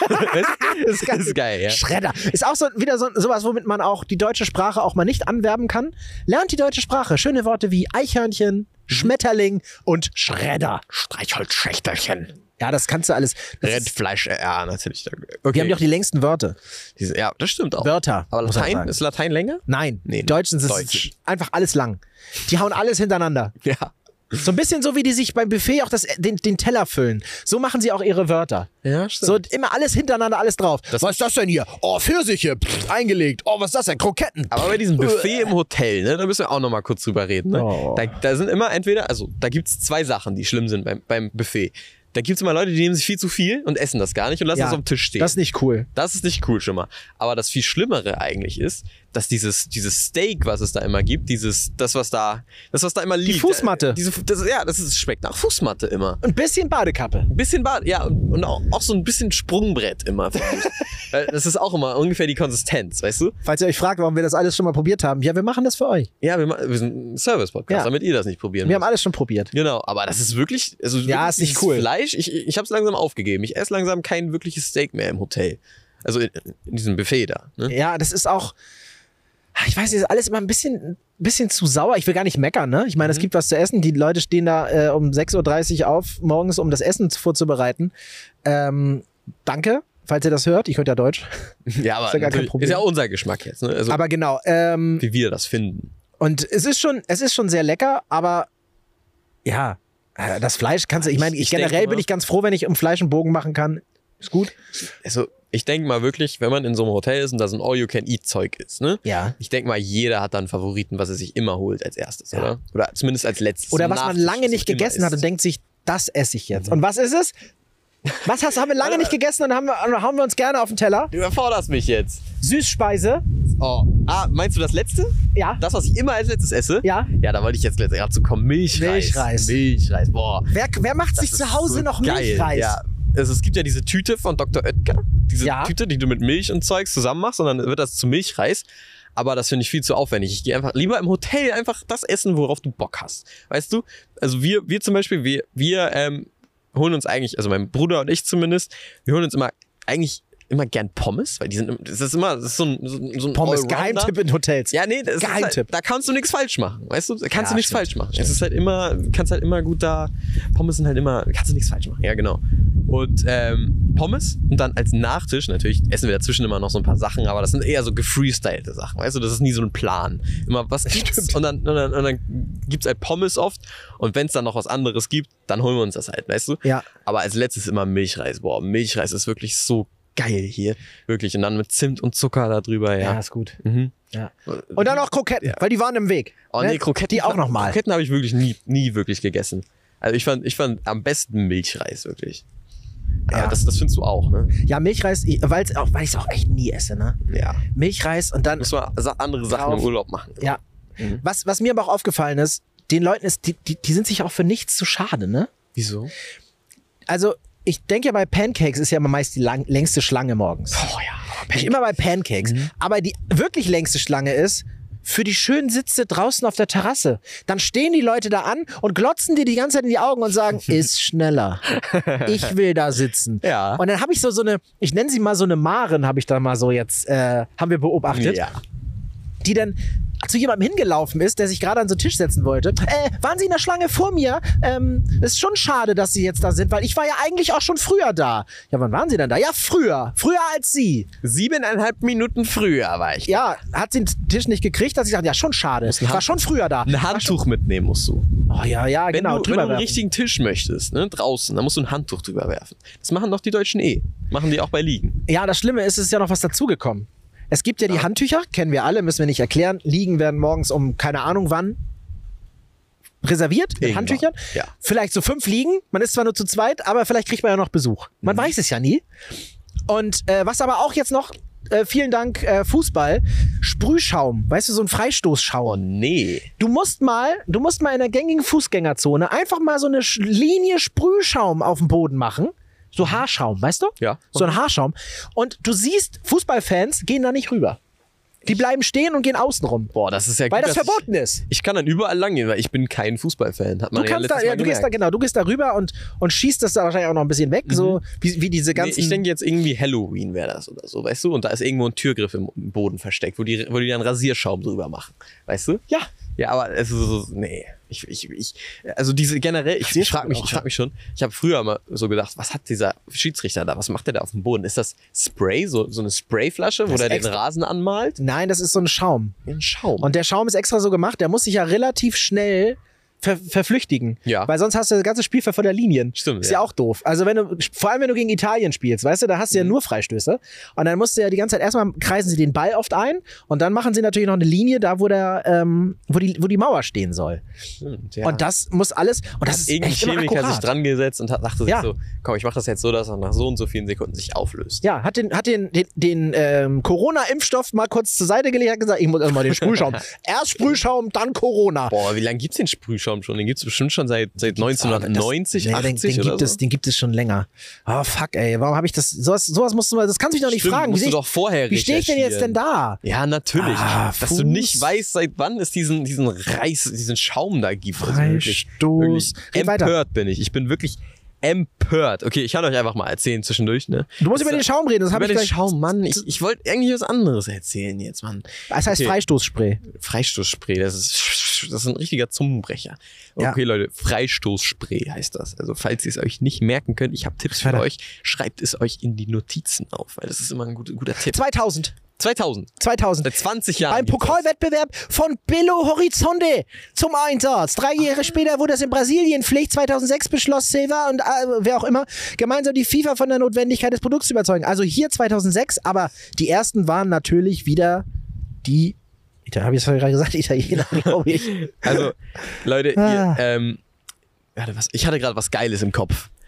Speaker 2: Das ist ganz geil, ja.
Speaker 1: Schredder. Ist auch so wieder so sowas, womit man auch die deutsche Sprache auch mal nicht anwerben kann. Lernt die deutsche Sprache. Schöne Worte wie Eichhörnchen, Schmetterling und Schredder.
Speaker 2: Streichholzschächtelchen.
Speaker 1: Ja, das kannst du alles.
Speaker 2: Rindfleisch, ja, natürlich.
Speaker 1: Okay. Die haben ja auch die längsten Wörter.
Speaker 2: Diese, ja, das stimmt auch.
Speaker 1: Wörter.
Speaker 2: Aber Latein, ist Latein länger?
Speaker 1: Nein,
Speaker 2: nee,
Speaker 1: die Deutschen sind
Speaker 2: Deutsch.
Speaker 1: einfach alles lang. Die hauen alles hintereinander.
Speaker 2: Ja.
Speaker 1: So ein bisschen so, wie die sich beim Buffet auch das, den, den Teller füllen. So machen sie auch ihre Wörter.
Speaker 2: Ja, stimmt.
Speaker 1: So immer alles hintereinander, alles drauf.
Speaker 2: Das
Speaker 1: was ist das denn hier? Oh, Pfirsiche, pff, eingelegt. Oh, was ist das denn? Kroketten.
Speaker 2: Aber bei diesem Buffet im Hotel, ne, da müssen wir auch noch mal kurz drüber reden. Ne?
Speaker 1: Oh.
Speaker 2: Da, da sind immer entweder, also da gibt es zwei Sachen, die schlimm sind beim, beim Buffet. Da gibt es immer Leute, die nehmen sich viel zu viel und essen das gar nicht und lassen
Speaker 1: ja,
Speaker 2: das auf dem Tisch stehen.
Speaker 1: Das ist nicht cool.
Speaker 2: Das ist nicht cool schon mal. Aber das viel Schlimmere eigentlich ist, dass dieses, dieses Steak, was es da immer gibt, dieses, das, was da, das, was da immer liegt.
Speaker 1: Die Fußmatte.
Speaker 2: Äh, diese, das, ja, das ist, schmeckt nach Fußmatte immer.
Speaker 1: Ein bisschen Badekappe.
Speaker 2: Ein bisschen Bad, ja, und, und auch, auch so ein bisschen Sprungbrett immer. Weil das ist auch immer ungefähr die Konsistenz, weißt du?
Speaker 1: Falls ihr euch fragt, warum wir das alles schon mal probiert haben. Ja, wir machen das für euch.
Speaker 2: Ja, wir, wir sind ein Service-Podcast,
Speaker 1: ja.
Speaker 2: damit ihr das nicht probieren
Speaker 1: Wir
Speaker 2: müsst.
Speaker 1: haben alles schon probiert.
Speaker 2: Genau, aber das ist wirklich, also
Speaker 1: ja,
Speaker 2: wirklich
Speaker 1: ist nicht cool.
Speaker 2: Fleisch, ich, ich habe es langsam aufgegeben. Ich esse langsam kein wirkliches Steak mehr im Hotel. Also in, in diesem Buffet da. Ne?
Speaker 1: Ja, das ist auch, ich weiß nicht, ist alles immer ein bisschen, bisschen zu sauer. Ich will gar nicht meckern, ne? Ich meine, mhm. es gibt was zu essen. Die Leute stehen da äh, um sechs Uhr dreißig auf morgens, um das Essen vorzubereiten. Ähm, danke, falls ihr das hört. Ich höre ja Deutsch.
Speaker 2: Ja, aber
Speaker 1: ist ja, gar kein Problem.
Speaker 2: Ist ja unser Geschmack jetzt. Ne? Also,
Speaker 1: aber genau. Ähm,
Speaker 2: wie wir das finden.
Speaker 1: Und es ist schon, es ist schon sehr lecker, aber ja, das Fleisch kannst du, ich meine, ich, ich generell bin ich ganz froh, wenn ich um Fleisch einen Bogen machen kann. Ist gut.
Speaker 2: Also, ich denke mal wirklich, wenn man in so einem Hotel ist und da so ein All-You-Can-Eat-Zeug ist, ne?
Speaker 1: Ja.
Speaker 2: Ich denke mal, jeder hat da einen Favoriten, was er sich immer holt als erstes,
Speaker 1: ja.
Speaker 2: oder? Oder zumindest als letztes.
Speaker 1: Oder was man lange nicht gegessen hat und denkt sich, das esse ich jetzt. Mhm. Und was ist es? Was hast, haben wir lange nicht gegessen und haben wir, haben wir uns gerne auf den Teller?
Speaker 2: Du überforderst mich jetzt.
Speaker 1: Süßspeise.
Speaker 2: Oh, Oh. Ah, meinst du das letzte?
Speaker 1: Ja.
Speaker 2: Das, was ich immer als letztes esse?
Speaker 1: Ja.
Speaker 2: Ja, da wollte ich jetzt gerade zu kommen. Milchreis.
Speaker 1: Milchreis.
Speaker 2: Milchreis, boah.
Speaker 1: Wer, wer macht sich
Speaker 2: Das
Speaker 1: zu
Speaker 2: ist
Speaker 1: Hause
Speaker 2: so
Speaker 1: noch
Speaker 2: geil.
Speaker 1: Milchreis?
Speaker 2: Ja. Also es gibt ja diese Tüte von Doktor Oetker. Diese
Speaker 1: Ja.
Speaker 2: Tüte, die du mit Milch und Zeugs zusammen machst und dann wird das zu Milchreis. Aber das finde ich viel zu aufwendig. Ich gehe einfach lieber im Hotel einfach das essen, worauf du Bock hast. Weißt du? Also wir, wir zum Beispiel, wir, wir ähm, holen uns eigentlich, also mein Bruder und ich zumindest, wir holen uns immer eigentlich immer gern Pommes, weil die sind, das ist immer, das ist so ein, so ein so ein
Speaker 1: Pommes,
Speaker 2: Allrounder.
Speaker 1: Geheimtipp in Hotels.
Speaker 2: Ja, nee, das ist
Speaker 1: Geheimtipp.
Speaker 2: halt, da kannst du nichts falsch machen, weißt du? Da kannst
Speaker 1: Ja,
Speaker 2: du nichts
Speaker 1: stimmt,
Speaker 2: falsch machen.
Speaker 1: stimmt.
Speaker 2: Es ist halt immer, kannst halt immer gut da, Pommes sind halt immer, kannst du nichts falsch machen. Ja, genau. Und ähm, Pommes und dann als Nachtisch, natürlich essen wir dazwischen immer noch so ein paar Sachen, aber das sind eher so gefreestylte Sachen, weißt du? Das ist nie so ein Plan. Immer was gibt's und dann, und dann, und dann gibt's halt Pommes oft und wenn es dann noch was anderes gibt, dann holen wir uns das halt, weißt du?
Speaker 1: Ja.
Speaker 2: Aber als letztes immer Milchreis. Boah, Milchreis ist wirklich so geil hier. Wirklich. Und dann mit Zimt und Zucker da drüber, ja.
Speaker 1: Ja, ist gut.
Speaker 2: Mhm.
Speaker 1: Ja. Und dann noch Kroketten, weil die waren im Weg.
Speaker 2: Oh
Speaker 1: ne?
Speaker 2: nee, Kroketten.
Speaker 1: Die auch nochmal.
Speaker 2: Kroketten habe ich wirklich nie, nie wirklich gegessen. Also ich fand, ich fand am besten Milchreis, wirklich. Ja.
Speaker 1: Ja.
Speaker 2: Das, das findest du auch, ne?
Speaker 1: Ja, Milchreis, weil's auch, weil ich es auch echt nie esse, ne?
Speaker 2: Ja.
Speaker 1: Milchreis und dann.
Speaker 2: Muss man sa- andere Sachen
Speaker 1: Drauf.
Speaker 2: im Urlaub machen.
Speaker 1: Ja.
Speaker 2: Mhm.
Speaker 1: Was, was mir aber auch aufgefallen ist, den Leuten ist, die, die, die sind sich auch für nichts zu schade, ne?
Speaker 2: Wieso?
Speaker 1: Also, ich denke ja, bei Pancakes ist ja immer meist die lang, längste Schlange morgens.
Speaker 2: Oh ja.
Speaker 1: Ich immer bei Pancakes.
Speaker 2: Mhm.
Speaker 1: Aber die wirklich längste Schlange ist für die schönen Sitze draußen auf der Terrasse. Dann stehen die Leute da an und glotzen dir die ganze Zeit in die Augen und sagen, ist schneller. Ich will da sitzen.
Speaker 2: Ja.
Speaker 1: Und dann habe ich so so eine, ich nenne sie mal so eine Maren, habe ich da mal so jetzt, äh, haben wir beobachtet,
Speaker 2: Ja.
Speaker 1: die dann zu jemandem hingelaufen ist, der sich gerade an so einen Tisch setzen wollte. Äh, waren Sie in der Schlange vor mir? Ähm, ist schon schade, dass Sie jetzt da sind, weil ich war ja eigentlich auch schon früher da. Ja, wann waren Sie denn da? Ja, früher. Früher als Sie.
Speaker 2: Siebeneinhalb Minuten früher war ich.
Speaker 1: Ja, hat sie den Tisch nicht gekriegt, dass ich sagte, ja, schon schade. Ich war schon früher da.
Speaker 2: Ein Handtuch mitnehmen musst du.
Speaker 1: Oh ja, ja,
Speaker 2: Wenn,
Speaker 1: genau.
Speaker 2: du, wenn
Speaker 1: drüber
Speaker 2: du einen
Speaker 1: werfen.
Speaker 2: richtigen Tisch möchtest, ne, draußen, dann musst du ein Handtuch drüber werfen. Das machen doch die Deutschen eh. Machen die auch bei Liegen.
Speaker 1: Ja, das Schlimme ist, es ist ja noch was dazugekommen. Es gibt ja die Handtücher, kennen wir alle, müssen wir nicht erklären. Liegen werden morgens um keine Ahnung wann reserviert mit
Speaker 2: Irgendwann,
Speaker 1: Handtüchern.
Speaker 2: ja.
Speaker 1: Vielleicht so fünf liegen. Man ist zwar nur zu zweit, aber vielleicht kriegt man ja noch Besuch. Man
Speaker 2: Mhm.
Speaker 1: weiß es ja nie. Und äh, was aber auch jetzt noch, äh, vielen Dank äh, Fußball, Sprühschaum, weißt du, so ein Freistoßschaum.
Speaker 2: Oh nee.
Speaker 1: Du musst mal, du musst mal in der gängigen Fußgängerzone einfach mal so eine Sch- Linie Sprühschaum auf dem Boden machen. So Haarschaum, weißt du?
Speaker 2: Ja.
Speaker 1: So ein Haarschaum. Und du siehst, Fußballfans gehen da nicht rüber. Die bleiben stehen und gehen außen rum.
Speaker 2: Boah, das ist ja
Speaker 1: Weil
Speaker 2: gut,
Speaker 1: das
Speaker 2: dass
Speaker 1: verboten ist.
Speaker 2: Ich, ich kann dann überall lang gehen, weil ich bin kein Fußballfan. Hat man
Speaker 1: Du
Speaker 2: ja
Speaker 1: kannst da,
Speaker 2: letztes
Speaker 1: ja,
Speaker 2: Mal
Speaker 1: du gehst da,
Speaker 2: gemerkt.
Speaker 1: genau, du gehst da rüber und, und schießt das da wahrscheinlich auch noch ein bisschen weg, so wie, wie diese
Speaker 2: Nee,
Speaker 1: ganzen.
Speaker 2: ich denke jetzt irgendwie Halloween wäre das oder so, weißt du? Und da ist irgendwo ein Türgriff im Boden versteckt, wo die, wo die dann Rasierschaum drüber machen. Weißt du?
Speaker 1: ja.
Speaker 2: Ja, aber es ist so, nee. Ich, ich, ich, also diese generell, ich, ich frage mich, ich frag mich schon, ich habe früher immer so gedacht, was hat dieser Schiedsrichter da, was macht der da auf dem Boden? Ist das Spray, so, so eine Sprayflasche, wo
Speaker 1: Das
Speaker 2: der den
Speaker 1: extra-
Speaker 2: Rasen anmalt?
Speaker 1: Nein, das ist so ein Schaum.
Speaker 2: Ein Schaum.
Speaker 1: Und der Schaum ist extra so gemacht, der muss sich ja relativ schnell ver verflüchtigen.
Speaker 2: Ja.
Speaker 1: Weil sonst hast du das ganze Spiel vor der Linien.
Speaker 2: Stimmt,
Speaker 1: Ist ja.
Speaker 2: ja.
Speaker 1: auch doof. Also wenn du, vor allem wenn du gegen Italien spielst, weißt du, da hast du ja nur Freistöße. Und dann musst du ja die ganze Zeit, erstmal kreisen sie den Ball oft ein und dann machen sie natürlich noch eine Linie da, wo der, ähm, wo die, wo die Mauer stehen soll.
Speaker 2: Stimmt, ja.
Speaker 1: Und das muss alles, und das
Speaker 2: hat
Speaker 1: ist
Speaker 2: irgendein
Speaker 1: echt immer
Speaker 2: Chemiker sich
Speaker 1: akkurat.
Speaker 2: dran gesetzt und hat, dachte
Speaker 1: Ja.
Speaker 2: sich so, komm, ich mach das jetzt so, dass er nach so und so vielen Sekunden sich auflöst.
Speaker 1: Ja, hat den, hat den, den, den ähm, Corona-Impfstoff mal kurz zur Seite gelegt, hat gesagt, ich muss erstmal den Sprühschaum. Erst Sprühschaum, dann Corona.
Speaker 2: Boah, wie lange gibt's den Sprühschaum schon? Den gibt's bestimmt schon seit, seit neunzehnhundertneunzig,
Speaker 1: Ah, das- nee, den,
Speaker 2: achtzig
Speaker 1: den
Speaker 2: oder
Speaker 1: gibt
Speaker 2: so.
Speaker 1: es, den gibt es schon länger. Oh fuck, ey, warum habe ich das? Sowas, sowas musst du mal, das kannst du mich doch nicht
Speaker 2: Stimmt,
Speaker 1: fragen.
Speaker 2: musst
Speaker 1: wie
Speaker 2: du
Speaker 1: seh
Speaker 2: doch vorher
Speaker 1: ich, wie stehe ich denn jetzt
Speaker 2: recherchieren.
Speaker 1: denn da?
Speaker 2: Ja, natürlich.
Speaker 1: Ah,
Speaker 2: Dass
Speaker 1: Fuß.
Speaker 2: du nicht weißt, seit wann es diesen, diesen Reis, diesen Schaum da gibt. Also wirklich,
Speaker 1: Freistoß.
Speaker 2: wirklich
Speaker 1: Red weiter.
Speaker 2: empört bin ich. Ich bin wirklich empört. Okay, ich kann euch einfach mal erzählen zwischendurch, ne?
Speaker 1: Du musst über den Schaum reden, das habe
Speaker 2: Über
Speaker 1: ich
Speaker 2: den
Speaker 1: gleich.
Speaker 2: Schaum, Mann. Ich, ich wollte irgendwie was anderes erzählen jetzt, Mann.
Speaker 1: Das heißt
Speaker 2: Okay.
Speaker 1: Freistoßspray.
Speaker 2: Freistoßspray, das ist, das ist ein richtiger Zungenbrecher.
Speaker 1: Ja.
Speaker 2: Okay, Leute, Freistoßspray heißt das. Also, falls ihr es euch nicht merken könnt, ich habe Tipps für
Speaker 1: Weiter.
Speaker 2: euch. Schreibt es euch in die Notizen auf, weil das ist immer ein guter, guter Tipp.
Speaker 1: zweitausend.
Speaker 2: zweitausend.
Speaker 1: zweitausend.
Speaker 2: Seit zwanzig Jahren.
Speaker 1: Beim
Speaker 2: gibt's das.
Speaker 1: Pokalwettbewerb von Belo Horizonte zum Einsatz. Drei Jahre später wurde es in Brasilien Pflicht. zweitausendsechs beschloss Silva und äh, wer auch immer gemeinsam die FIFA von der Notwendigkeit des Produkts zu überzeugen. Also hier zweitausendsechs, aber die ersten waren natürlich wieder die, habe ich es gerade gesagt, Italiener, glaube ich.
Speaker 2: Also, Leute,
Speaker 1: Ah.
Speaker 2: ihr, ähm, warte, was, ich hatte gerade was Geiles im Kopf.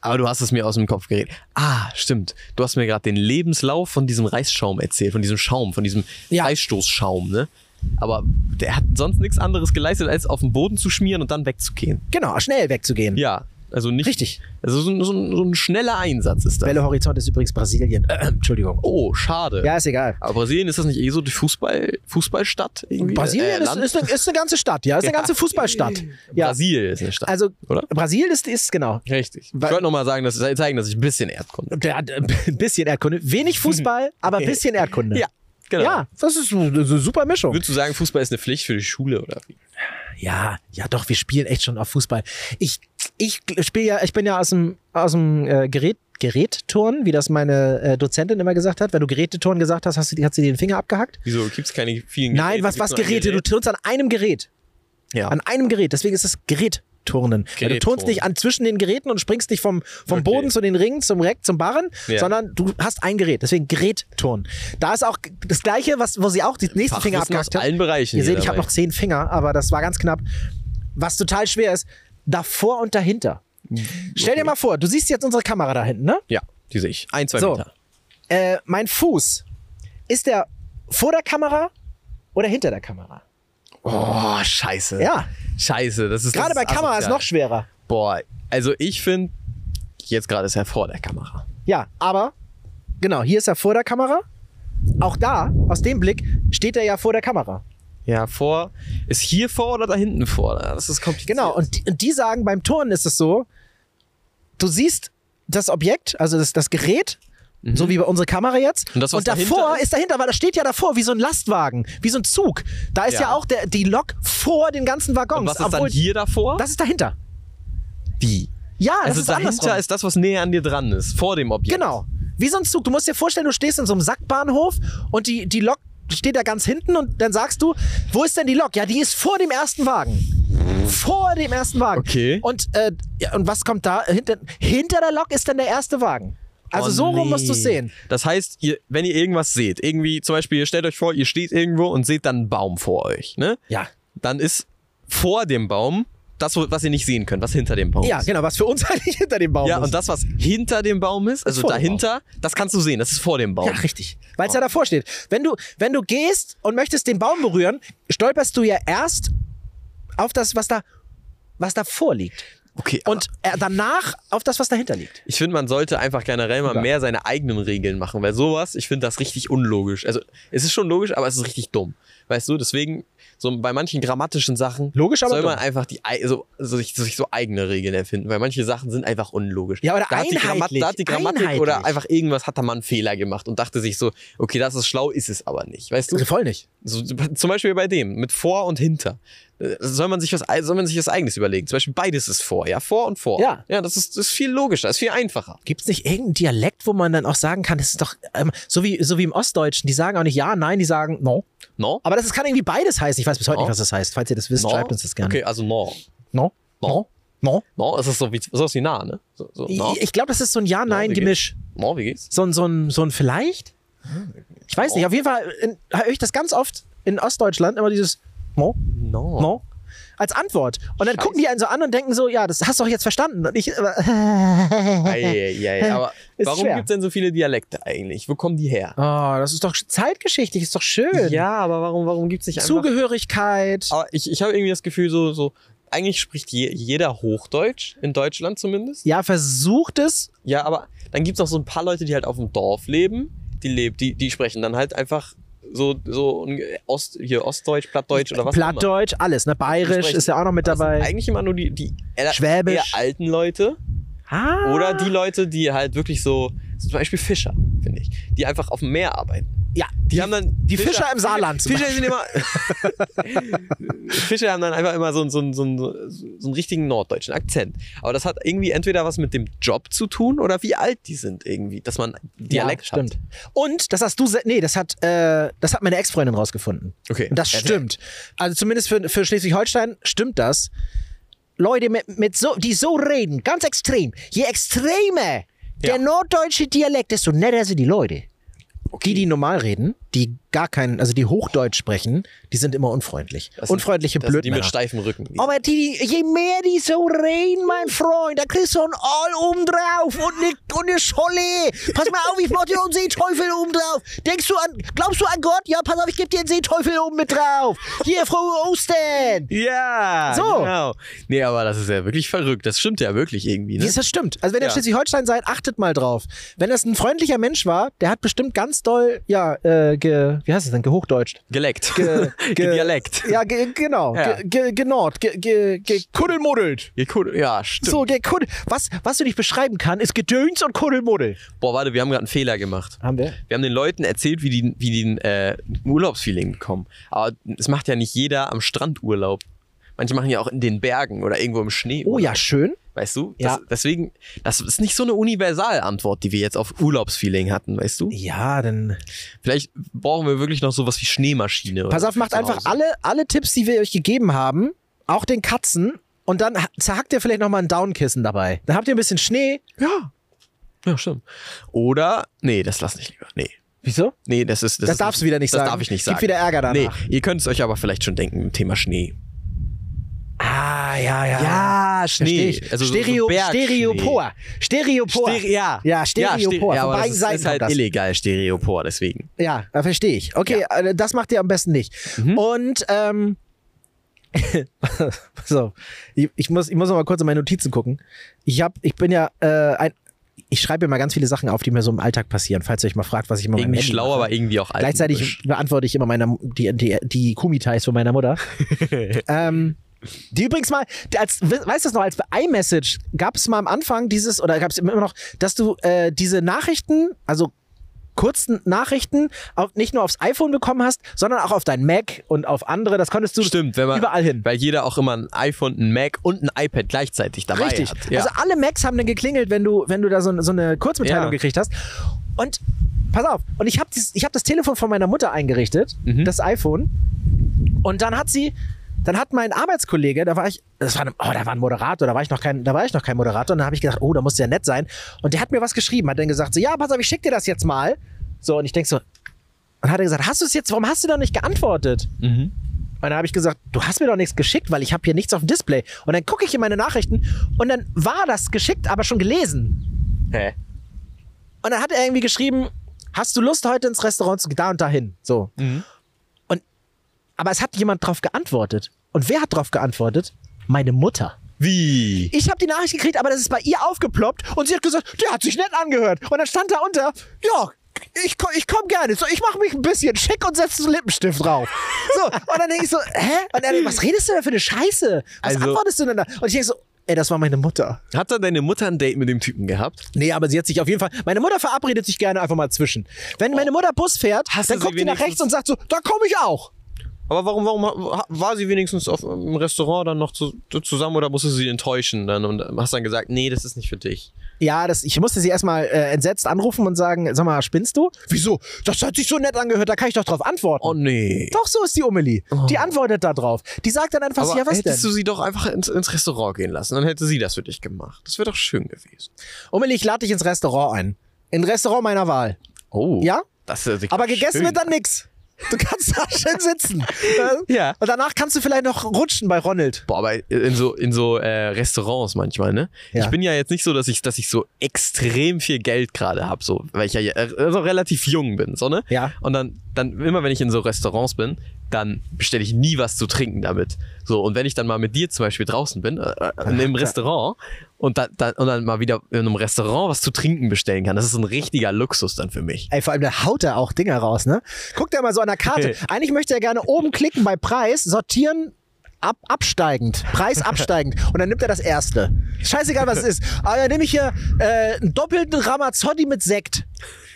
Speaker 2: Aber du hast es mir aus dem Kopf geredet. Ah, stimmt. Du hast mir gerade den Lebenslauf von diesem Reisschaum erzählt, von diesem Schaum, von diesem
Speaker 1: Ja.
Speaker 2: Reisstoßschaum, ne? Aber der hat sonst nichts anderes geleistet, als auf den Boden zu schmieren und dann wegzugehen.
Speaker 1: Genau, schnell wegzugehen.
Speaker 2: Ja, also nicht...
Speaker 1: Richtig.
Speaker 2: Also so, ein- so, ein- so ein schneller Einsatz ist das.
Speaker 1: Belo Horizonte ist übrigens Brasilien. Äh, Entschuldigung.
Speaker 2: Oh, schade.
Speaker 1: Ja, ist egal.
Speaker 2: Aber Brasilien, ist das nicht eh so die Fußball, Fußballstadt? Irgendwie?
Speaker 1: Brasilien
Speaker 2: Äh,
Speaker 1: ist,
Speaker 2: Land?
Speaker 1: ist, eine, ist eine ganze Stadt, ja. Ist eine
Speaker 2: Ja.
Speaker 1: ganze Fußballstadt. Ja.
Speaker 2: Brasil ist eine Stadt,
Speaker 1: Also,
Speaker 2: oder?
Speaker 1: Brasilien ist, ist genau.
Speaker 2: Richtig. Ich
Speaker 1: Weil-
Speaker 2: wollte nochmal sagen, dass, zeigen, dass ich ein bisschen Erdkunde...
Speaker 1: Der hat äh, ein bisschen Erdkunde. Wenig Fußball, aber ein bisschen Erdkunde.
Speaker 2: Ja, genau.
Speaker 1: Ja, das ist eine eine super Mischung.
Speaker 2: Würdest du sagen, Fußball ist eine Pflicht für die Schule oder wie?
Speaker 1: Ja, ja, doch, wir spielen echt schon auf Fußball. Ich, ich spiele ja, ich bin ja aus dem, aus dem äh, Gerät, Gerätturnen, wie das meine äh, Dozentin immer gesagt hat. Wenn du Geräteturnen gesagt hast, hast du, hat sie dir den Finger abgehackt?
Speaker 2: Wieso gibt es keine vielen
Speaker 1: Nein, was, was
Speaker 2: Gibt's nur ein
Speaker 1: Geräte? Du
Speaker 2: Gerät?
Speaker 1: turnst an einem Gerät.
Speaker 2: Ja.
Speaker 1: An einem Gerät. Deswegen ist es Gerätturnen. Weil Du turnst nicht an zwischen den Geräten und springst nicht vom, vom
Speaker 2: Okay.
Speaker 1: Boden zu den Ringen, zum Reck, zum Barren,
Speaker 2: Ja.
Speaker 1: sondern du hast ein Gerät. Deswegen Gerätturnen. Da ist auch das Gleiche, was, wo sie auch die nächsten Finger
Speaker 2: Fachwissen aus
Speaker 1: abgehackt hat.
Speaker 2: allen Bereichen.
Speaker 1: Ihr
Speaker 2: hier
Speaker 1: seht, ich habe
Speaker 2: dabei.
Speaker 1: noch zehn Finger, aber das war ganz knapp. Was total schwer ist, davor und dahinter. Stell dir mal vor, du siehst jetzt unsere Kamera da hinten, ne?
Speaker 2: Ja, die sehe ich. Ein, zwei
Speaker 1: So.
Speaker 2: Meter.
Speaker 1: Äh, mein Fuß, ist der vor der Kamera oder hinter der Kamera?
Speaker 2: Oh, scheiße.
Speaker 1: Ja.
Speaker 2: Scheiße. Das ist
Speaker 1: Gerade
Speaker 2: das
Speaker 1: bei Kamera ist
Speaker 2: asozial.
Speaker 1: noch schwerer.
Speaker 2: Boah, also ich finde, jetzt gerade ist er vor der Kamera.
Speaker 1: Ja, aber genau, hier ist er vor der Kamera. Auch da, aus dem Blick, steht er ja vor der Kamera.
Speaker 2: Ja, vor. Ist hier vor oder da hinten vor? Das ist kompliziert.
Speaker 1: Genau, und die, und die sagen, beim Turnen ist es so, du siehst das Objekt, also das, das Gerät, so wie bei unserer Kamera jetzt.
Speaker 2: Mhm. Und das, was
Speaker 1: davor
Speaker 2: dahinter ist?
Speaker 1: ist dahinter, weil das steht ja davor wie so ein Lastwagen, wie so ein Zug. Da ist ja,
Speaker 2: Ja.
Speaker 1: auch der, die Lok vor den ganzen Waggons.
Speaker 2: Und was ist dann
Speaker 1: obwohl-
Speaker 2: hier davor?
Speaker 1: Das ist dahinter.
Speaker 2: Wie?
Speaker 1: Ja, das
Speaker 2: Also
Speaker 1: ist
Speaker 2: dahinter
Speaker 1: andersrum.
Speaker 2: ist das, was näher an dir dran ist, vor dem Objekt.
Speaker 1: Genau. Wie so ein Zug. Du musst dir vorstellen, du stehst in so einem Sackbahnhof und die, die Lok steht da ganz hinten und dann sagst du, wo ist denn die Lok? Ja, die ist vor dem ersten Wagen. Vor dem ersten Wagen.
Speaker 2: Okay.
Speaker 1: Und, äh, ja, und was kommt da? Hinter, hinter der Lok ist dann der erste Wagen. Also
Speaker 2: Oh,
Speaker 1: so rum
Speaker 2: nee.
Speaker 1: musst du es sehen.
Speaker 2: Das heißt, ihr, wenn ihr irgendwas seht, irgendwie zum Beispiel, ihr stellt euch vor, ihr steht irgendwo und seht dann einen Baum vor euch, ne?
Speaker 1: Ja.
Speaker 2: Dann ist vor dem Baum das, was ihr nicht sehen könnt, was hinter dem Baum
Speaker 1: Ja,
Speaker 2: ist.
Speaker 1: genau, was für uns eigentlich hinter dem Baum
Speaker 2: Ja,
Speaker 1: ist.
Speaker 2: und das, was hinter dem Baum ist, also
Speaker 1: vor dem
Speaker 2: dahinter, das kannst du sehen, das ist vor dem Baum.
Speaker 1: Ja, richtig. Weil es ja davor steht. Wenn du, wenn du gehst und möchtest den Baum berühren, stolperst du ja erst auf das, was da, was davor liegt.
Speaker 2: Okay, aber
Speaker 1: Und äh, danach auf das, was dahinter liegt.
Speaker 2: ich finde, man sollte einfach generell mal
Speaker 1: Ja.
Speaker 2: mehr seine eigenen Regeln machen, weil sowas, ich finde das richtig unlogisch. Also, es ist schon logisch, aber es ist richtig dumm. Weißt du, deswegen, so bei manchen grammatischen Sachen
Speaker 1: Logisch, aber
Speaker 2: soll man
Speaker 1: dumm.
Speaker 2: einfach die, ei- so, so, sich, sich so eigene Regeln erfinden, weil manche Sachen sind einfach unlogisch.
Speaker 1: Ja, oder
Speaker 2: da hat die, Grammat,
Speaker 1: einheitlich,
Speaker 2: da hat die Grammatik
Speaker 1: einheitlich.
Speaker 2: oder einfach irgendwas hat da mal einen Fehler gemacht und dachte sich so, okay, das ist schlau, ist es aber nicht. Weißt du?
Speaker 1: Voll nicht.
Speaker 2: So, zum Beispiel bei dem, mit vor und hinter. Äh, Soll man sich was, soll man sich was Eigenes überlegen? Zum Beispiel beides ist vor, ja, vor und vor.
Speaker 1: Ja.
Speaker 2: Ja, das ist, das ist viel logischer, das ist viel einfacher.
Speaker 1: Gibt es nicht irgendeinen Dialekt, wo man dann auch sagen kann, das ist doch ähm, so, wie, so wie im Ostdeutschen, die sagen auch nicht ja, nein, die sagen no.
Speaker 2: No?
Speaker 1: Aber das kann irgendwie beides heißen. Ich weiß bis heute
Speaker 2: No.
Speaker 1: nicht, was das heißt. Falls ihr das wisst,
Speaker 2: No?
Speaker 1: schreibt uns das gerne.
Speaker 2: Okay, also no.
Speaker 1: No? No? No?
Speaker 2: No, es ist so wie, sowas wie nah, ne? So, so, no.
Speaker 1: Ich, ich glaube, das ist so ein
Speaker 2: wie
Speaker 1: Ja-Nein-Gemisch.
Speaker 2: No, wie geht's?
Speaker 1: So ein, so ein, so ein Vielleicht? Ich weiß nicht. Auf jeden Fall in- höre ich das ganz oft in Ostdeutschland, immer dieses No,
Speaker 2: No.
Speaker 1: No. Als Antwort. Und dann
Speaker 2: Scheiße.
Speaker 1: gucken die einen so an und denken so, ja, das hast du doch jetzt verstanden. Und ich.
Speaker 2: Eieiei, aber
Speaker 1: Ist
Speaker 2: warum
Speaker 1: schwer.
Speaker 2: gibt's denn so viele Dialekte eigentlich? Wo kommen die her?
Speaker 1: Oh, das ist doch zeitgeschichtlich, ist doch schön.
Speaker 2: Ja, aber warum, warum gibt's nicht einfach...
Speaker 1: Zugehörigkeit.
Speaker 2: Aber ich, ich habe irgendwie das Gefühl, so, so eigentlich spricht je, jeder Hochdeutsch, in Deutschland zumindest.
Speaker 1: Ja, versucht es.
Speaker 2: Ja, aber dann gibt's auch so ein paar Leute, die halt auf dem Dorf leben, die lebt, die, die sprechen dann halt einfach so, so ein Ost, hier Ostdeutsch, Plattdeutsch oder was auch immer.
Speaker 1: Plattdeutsch, alles, ne?
Speaker 2: Die
Speaker 1: Bayerisch
Speaker 2: sprechen-
Speaker 1: ist ja auch noch mit
Speaker 2: das sind
Speaker 1: dabei.
Speaker 2: eigentlich immer nur die, die eher,
Speaker 1: Schwäbisch.
Speaker 2: eher alten Leute
Speaker 1: Ah.
Speaker 2: oder die Leute, die halt wirklich so, zum Beispiel Fischer, finde ich, die einfach auf dem Meer arbeiten.
Speaker 1: Ja,
Speaker 2: Die, haben dann
Speaker 1: die Fischer im Saarland zum
Speaker 2: Fischer sind immer. Fischer haben dann einfach immer so, einen- so, einen- so, einen- so einen richtigen norddeutschen Akzent. Aber das hat irgendwie entweder was mit dem Job zu tun oder wie alt die sind irgendwie, dass man Dialekt
Speaker 1: ja,
Speaker 2: hat.
Speaker 1: stimmt. Und das hast du, se- nee, das hat, äh, das hat meine Ex-Freundin rausgefunden.
Speaker 2: Okay.
Speaker 1: Und das
Speaker 2: Erzähl.
Speaker 1: stimmt. Also zumindest für, für Schleswig-Holstein stimmt das. Leute, mit, mit so, die so reden, ganz extrem. Je extremer der
Speaker 2: Ja.
Speaker 1: norddeutsche Dialekt, desto netter sind die Leute.
Speaker 2: Okay.
Speaker 1: Die, die normal reden, die gar keinen, also die Hochdeutsch sprechen, die sind immer unfreundlich.
Speaker 2: Das sind-
Speaker 1: Unfreundliche
Speaker 2: Das sind die
Speaker 1: Blödmänner.
Speaker 2: mit steifem Rücken.
Speaker 1: Aber die, je mehr die so reden, mein Freund, da kriegst du ein All oben drauf und eine, und eine Scholle. Pass mal auf, ich mach dir noch einen Seeteufel oben drauf. Denkst du an, glaubst du an Gott? Ja, pass auf, ich geb dir einen Seeteufel oben mit drauf. Hier, frohe Ostern.
Speaker 2: Ja,
Speaker 1: So.
Speaker 2: genau. Nee, aber das ist ja wirklich verrückt. Das stimmt ja wirklich irgendwie,
Speaker 1: Wie
Speaker 2: ne?
Speaker 1: ist das stimmt? Also wenn ihr
Speaker 2: Ja.
Speaker 1: in Schleswig-Holstein seid, achtet mal drauf. Wenn das ein freundlicher Mensch war, der hat bestimmt ganz doll, ja, äh, ge, wie heißt es denn, gehochdeutscht.
Speaker 2: Geleckt.
Speaker 1: Ge, ge,
Speaker 2: Dialekt.
Speaker 1: Ja, ge, genau.
Speaker 2: Ja.
Speaker 1: Ge, ge, genord. Ge, ge, ge, kuddelmuddelt.
Speaker 2: Gekud- Ja, stimmt.
Speaker 1: So, ge, kuddel. Was, was du nicht beschreiben kann, ist Gedöns und Kuddelmuddel.
Speaker 2: Boah, warte, wir haben gerade einen Fehler gemacht.
Speaker 1: Haben wir?
Speaker 2: Wir haben den Leuten erzählt, wie die, wie die ein äh, Urlaubsfeeling bekommen. Aber es macht ja nicht jeder am Strand Urlaub. Manche machen ja auch in den Bergen oder irgendwo im Schnee.
Speaker 1: Oh
Speaker 2: Urlaub.
Speaker 1: ja, schön.
Speaker 2: Weißt du?
Speaker 1: Ja.
Speaker 2: Das, deswegen, das ist nicht so eine Universalantwort, die wir jetzt auf Urlaubsfeeling hatten, weißt du?
Speaker 1: Ja, dann.
Speaker 2: Vielleicht brauchen wir wirklich noch sowas wie Schneemaschine.
Speaker 1: Pass
Speaker 2: oder
Speaker 1: auf, macht
Speaker 2: zu
Speaker 1: einfach
Speaker 2: Hause.
Speaker 1: alle, alle Tipps, die wir euch gegeben haben, auch den Katzen. Und dann ha- zerhackt ihr vielleicht nochmal ein Downkissen dabei. Dann habt ihr ein bisschen Schnee.
Speaker 2: Ja. Ja, stimmt. Oder, nee, das lass nicht lieber. Nee.
Speaker 1: Wieso?
Speaker 2: Nee, das ist. Das,
Speaker 1: Das
Speaker 2: ist
Speaker 1: darfst du wieder nicht sagen.
Speaker 2: Das darf ich nicht sagen.
Speaker 1: Gibt wieder Ärger danach.
Speaker 2: Nee, ihr könnt es euch aber vielleicht schon denken, im Thema Schnee.
Speaker 1: Ah, ja, ja.
Speaker 2: Ja,
Speaker 1: Versteh ich.
Speaker 2: Also so- so
Speaker 1: Stereo,
Speaker 2: Bergschnee.
Speaker 1: Stereopor. Stereopor.
Speaker 2: Stere- ja.
Speaker 1: Ja, Stereopor.
Speaker 2: Ja, Ste- ja,
Speaker 1: Von
Speaker 2: aber
Speaker 1: beiden
Speaker 2: das ist,
Speaker 1: Seiten
Speaker 2: ist halt
Speaker 1: kommt das.
Speaker 2: illegal, Stereopor, deswegen.
Speaker 1: Ja, da verstehe ich. Okay, äh, das macht ihr am besten nicht.
Speaker 2: Mhm.
Speaker 1: Und, ähm, so, ich, ich, muss, ich muss noch mal kurz in meine Notizen gucken. Ich hab, ich bin ja, äh, ein, ich schreibe mir mal ganz viele Sachen auf, die mir so im Alltag passieren, falls ihr euch mal fragt, was ich immer
Speaker 2: Irgendwie
Speaker 1: Handy
Speaker 2: schlau,
Speaker 1: mache.
Speaker 2: aber irgendwie auch alt.
Speaker 1: Gleichzeitig beantworte ich immer meiner, die, die, die Kumiteis von meiner Mutter. ähm, die übrigens mal, die als, weißt du das noch, als bei iMessage gab es mal am Anfang dieses, oder gab es immer noch, dass du äh, diese Nachrichten, also kurzen Nachrichten, auf, nicht nur aufs iPhone bekommen hast, sondern auch auf dein Mac und auf andere, das konntest du
Speaker 2: Stimmt, wenn man,
Speaker 1: überall hin.
Speaker 2: weil jeder auch immer ein iPhone, ein Mac und ein iPad gleichzeitig dabei
Speaker 1: Richtig.
Speaker 2: hat. Ja.
Speaker 1: Also alle Macs haben dann geklingelt, wenn du, wenn du da so, so eine Kurzmitteilung
Speaker 2: Ja.
Speaker 1: gekriegt hast. Und pass auf, und ich habe hab das Telefon von meiner Mutter eingerichtet,
Speaker 2: Mhm.
Speaker 1: das iPhone. Und dann hat sie, dann hat mein Arbeitskollege, da war ich, das war, oh, da war ein Moderator, da war ich noch kein, da war ich noch kein Moderator. Und dann habe ich gedacht, oh, da muss ja nett sein. Und der hat mir was geschrieben, hat dann gesagt, so, ja, pass auf, ich schick dir das jetzt mal. So, und ich denk so, und hat er gesagt, hast du es jetzt, warum hast du da nicht geantwortet?
Speaker 2: Mhm.
Speaker 1: Und dann habe ich gesagt, du hast mir doch nichts geschickt, weil ich habe hier nichts auf dem Display. Und dann gucke ich in meine Nachrichten und dann war das geschickt, aber schon gelesen.
Speaker 2: Hä?
Speaker 1: Und dann hat er irgendwie geschrieben, hast du Lust, heute ins Restaurant zu gehen, da und dahin. So.
Speaker 2: Mhm.
Speaker 1: Und, aber es hat jemand drauf geantwortet. Und wer hat drauf geantwortet? Meine Mutter.
Speaker 2: Wie?
Speaker 1: Ich habe die Nachricht gekriegt, aber das ist bei ihr aufgeploppt und sie hat gesagt, der hat sich nett angehört. Und dann stand da unter, ja, ich, ko- ich komme gerne. So, ich mache mich ein bisschen schick und setze so einen Lippenstift drauf. So, und dann denke ich so, hä? Und dann, was redest du denn für eine Scheiße? Was
Speaker 2: Also-
Speaker 1: antwortest du denn da? Und ich denke so, ey, das war meine Mutter.
Speaker 2: Hat dann deine Mutter ein Date mit dem Typen gehabt?
Speaker 1: Nee, aber sie hat sich auf jeden Fall. Meine Mutter verabredet sich gerne einfach mal zwischen. Wenn meine Mutter Bus fährt,
Speaker 2: Hast du
Speaker 1: dann
Speaker 2: sie
Speaker 1: guckt sie nach
Speaker 2: wenigstens-
Speaker 1: rechts und sagt so, da komme ich auch.
Speaker 2: Aber warum, warum ha- war sie wenigstens auf, im Restaurant dann noch zu, zusammen oder musste sie enttäuschen dann und hast dann gesagt, nee, das ist nicht für dich?
Speaker 1: Ja, das, ich musste sie erstmal äh, entsetzt anrufen und sagen, sag mal, spinnst du? Wieso? Das hat sich so nett angehört, da kann ich doch drauf antworten.
Speaker 2: Oh nee.
Speaker 1: Doch, so ist die Umeli. Die antwortet da drauf. Die sagt dann einfach,
Speaker 2: Aber
Speaker 1: ja, was
Speaker 2: hättest
Speaker 1: denn?
Speaker 2: du sie doch einfach ins, ins Restaurant gehen lassen, dann hätte sie das für dich gemacht. Das wäre doch schön gewesen.
Speaker 1: Umeli, ich lade dich ins Restaurant ein. In ein Restaurant meiner Wahl.
Speaker 2: Oh.
Speaker 1: Ja?
Speaker 2: Das ist
Speaker 1: Aber gegessen
Speaker 2: schön.
Speaker 1: wird dann nix. Du kannst da schön sitzen.
Speaker 2: Ja.
Speaker 1: Und danach kannst du vielleicht noch rutschen bei Ronald.
Speaker 2: Boah, aber in so, in so äh, Restaurants manchmal, ne?
Speaker 1: Ja.
Speaker 2: Ich bin ja jetzt nicht so, dass ich, dass ich so extrem viel Geld gerade habe, so, weil ich ja äh, also relativ jung bin, so, ne?
Speaker 1: Ja.
Speaker 2: Und dann, dann, immer wenn ich in so Restaurants bin, dann bestelle ich nie was zu trinken damit. So, und wenn ich dann mal mit dir zum Beispiel draußen bin, äh, äh, in einem Restaurant und, da, da, und dann mal wieder in einem Restaurant was zu trinken bestellen kann, das ist ein richtiger Luxus dann für mich.
Speaker 1: Ey, vor allem, da haut er auch Dinger raus, ne? Guckt er mal so an der Karte. Eigentlich möchte er gerne oben klicken bei Preis, sortieren, ab, absteigend, Preis absteigend. Und dann nimmt er das erste. Scheißegal, was es ist. Aber dann nehme ich hier äh, einen doppelten Ramazzotti mit Sekt.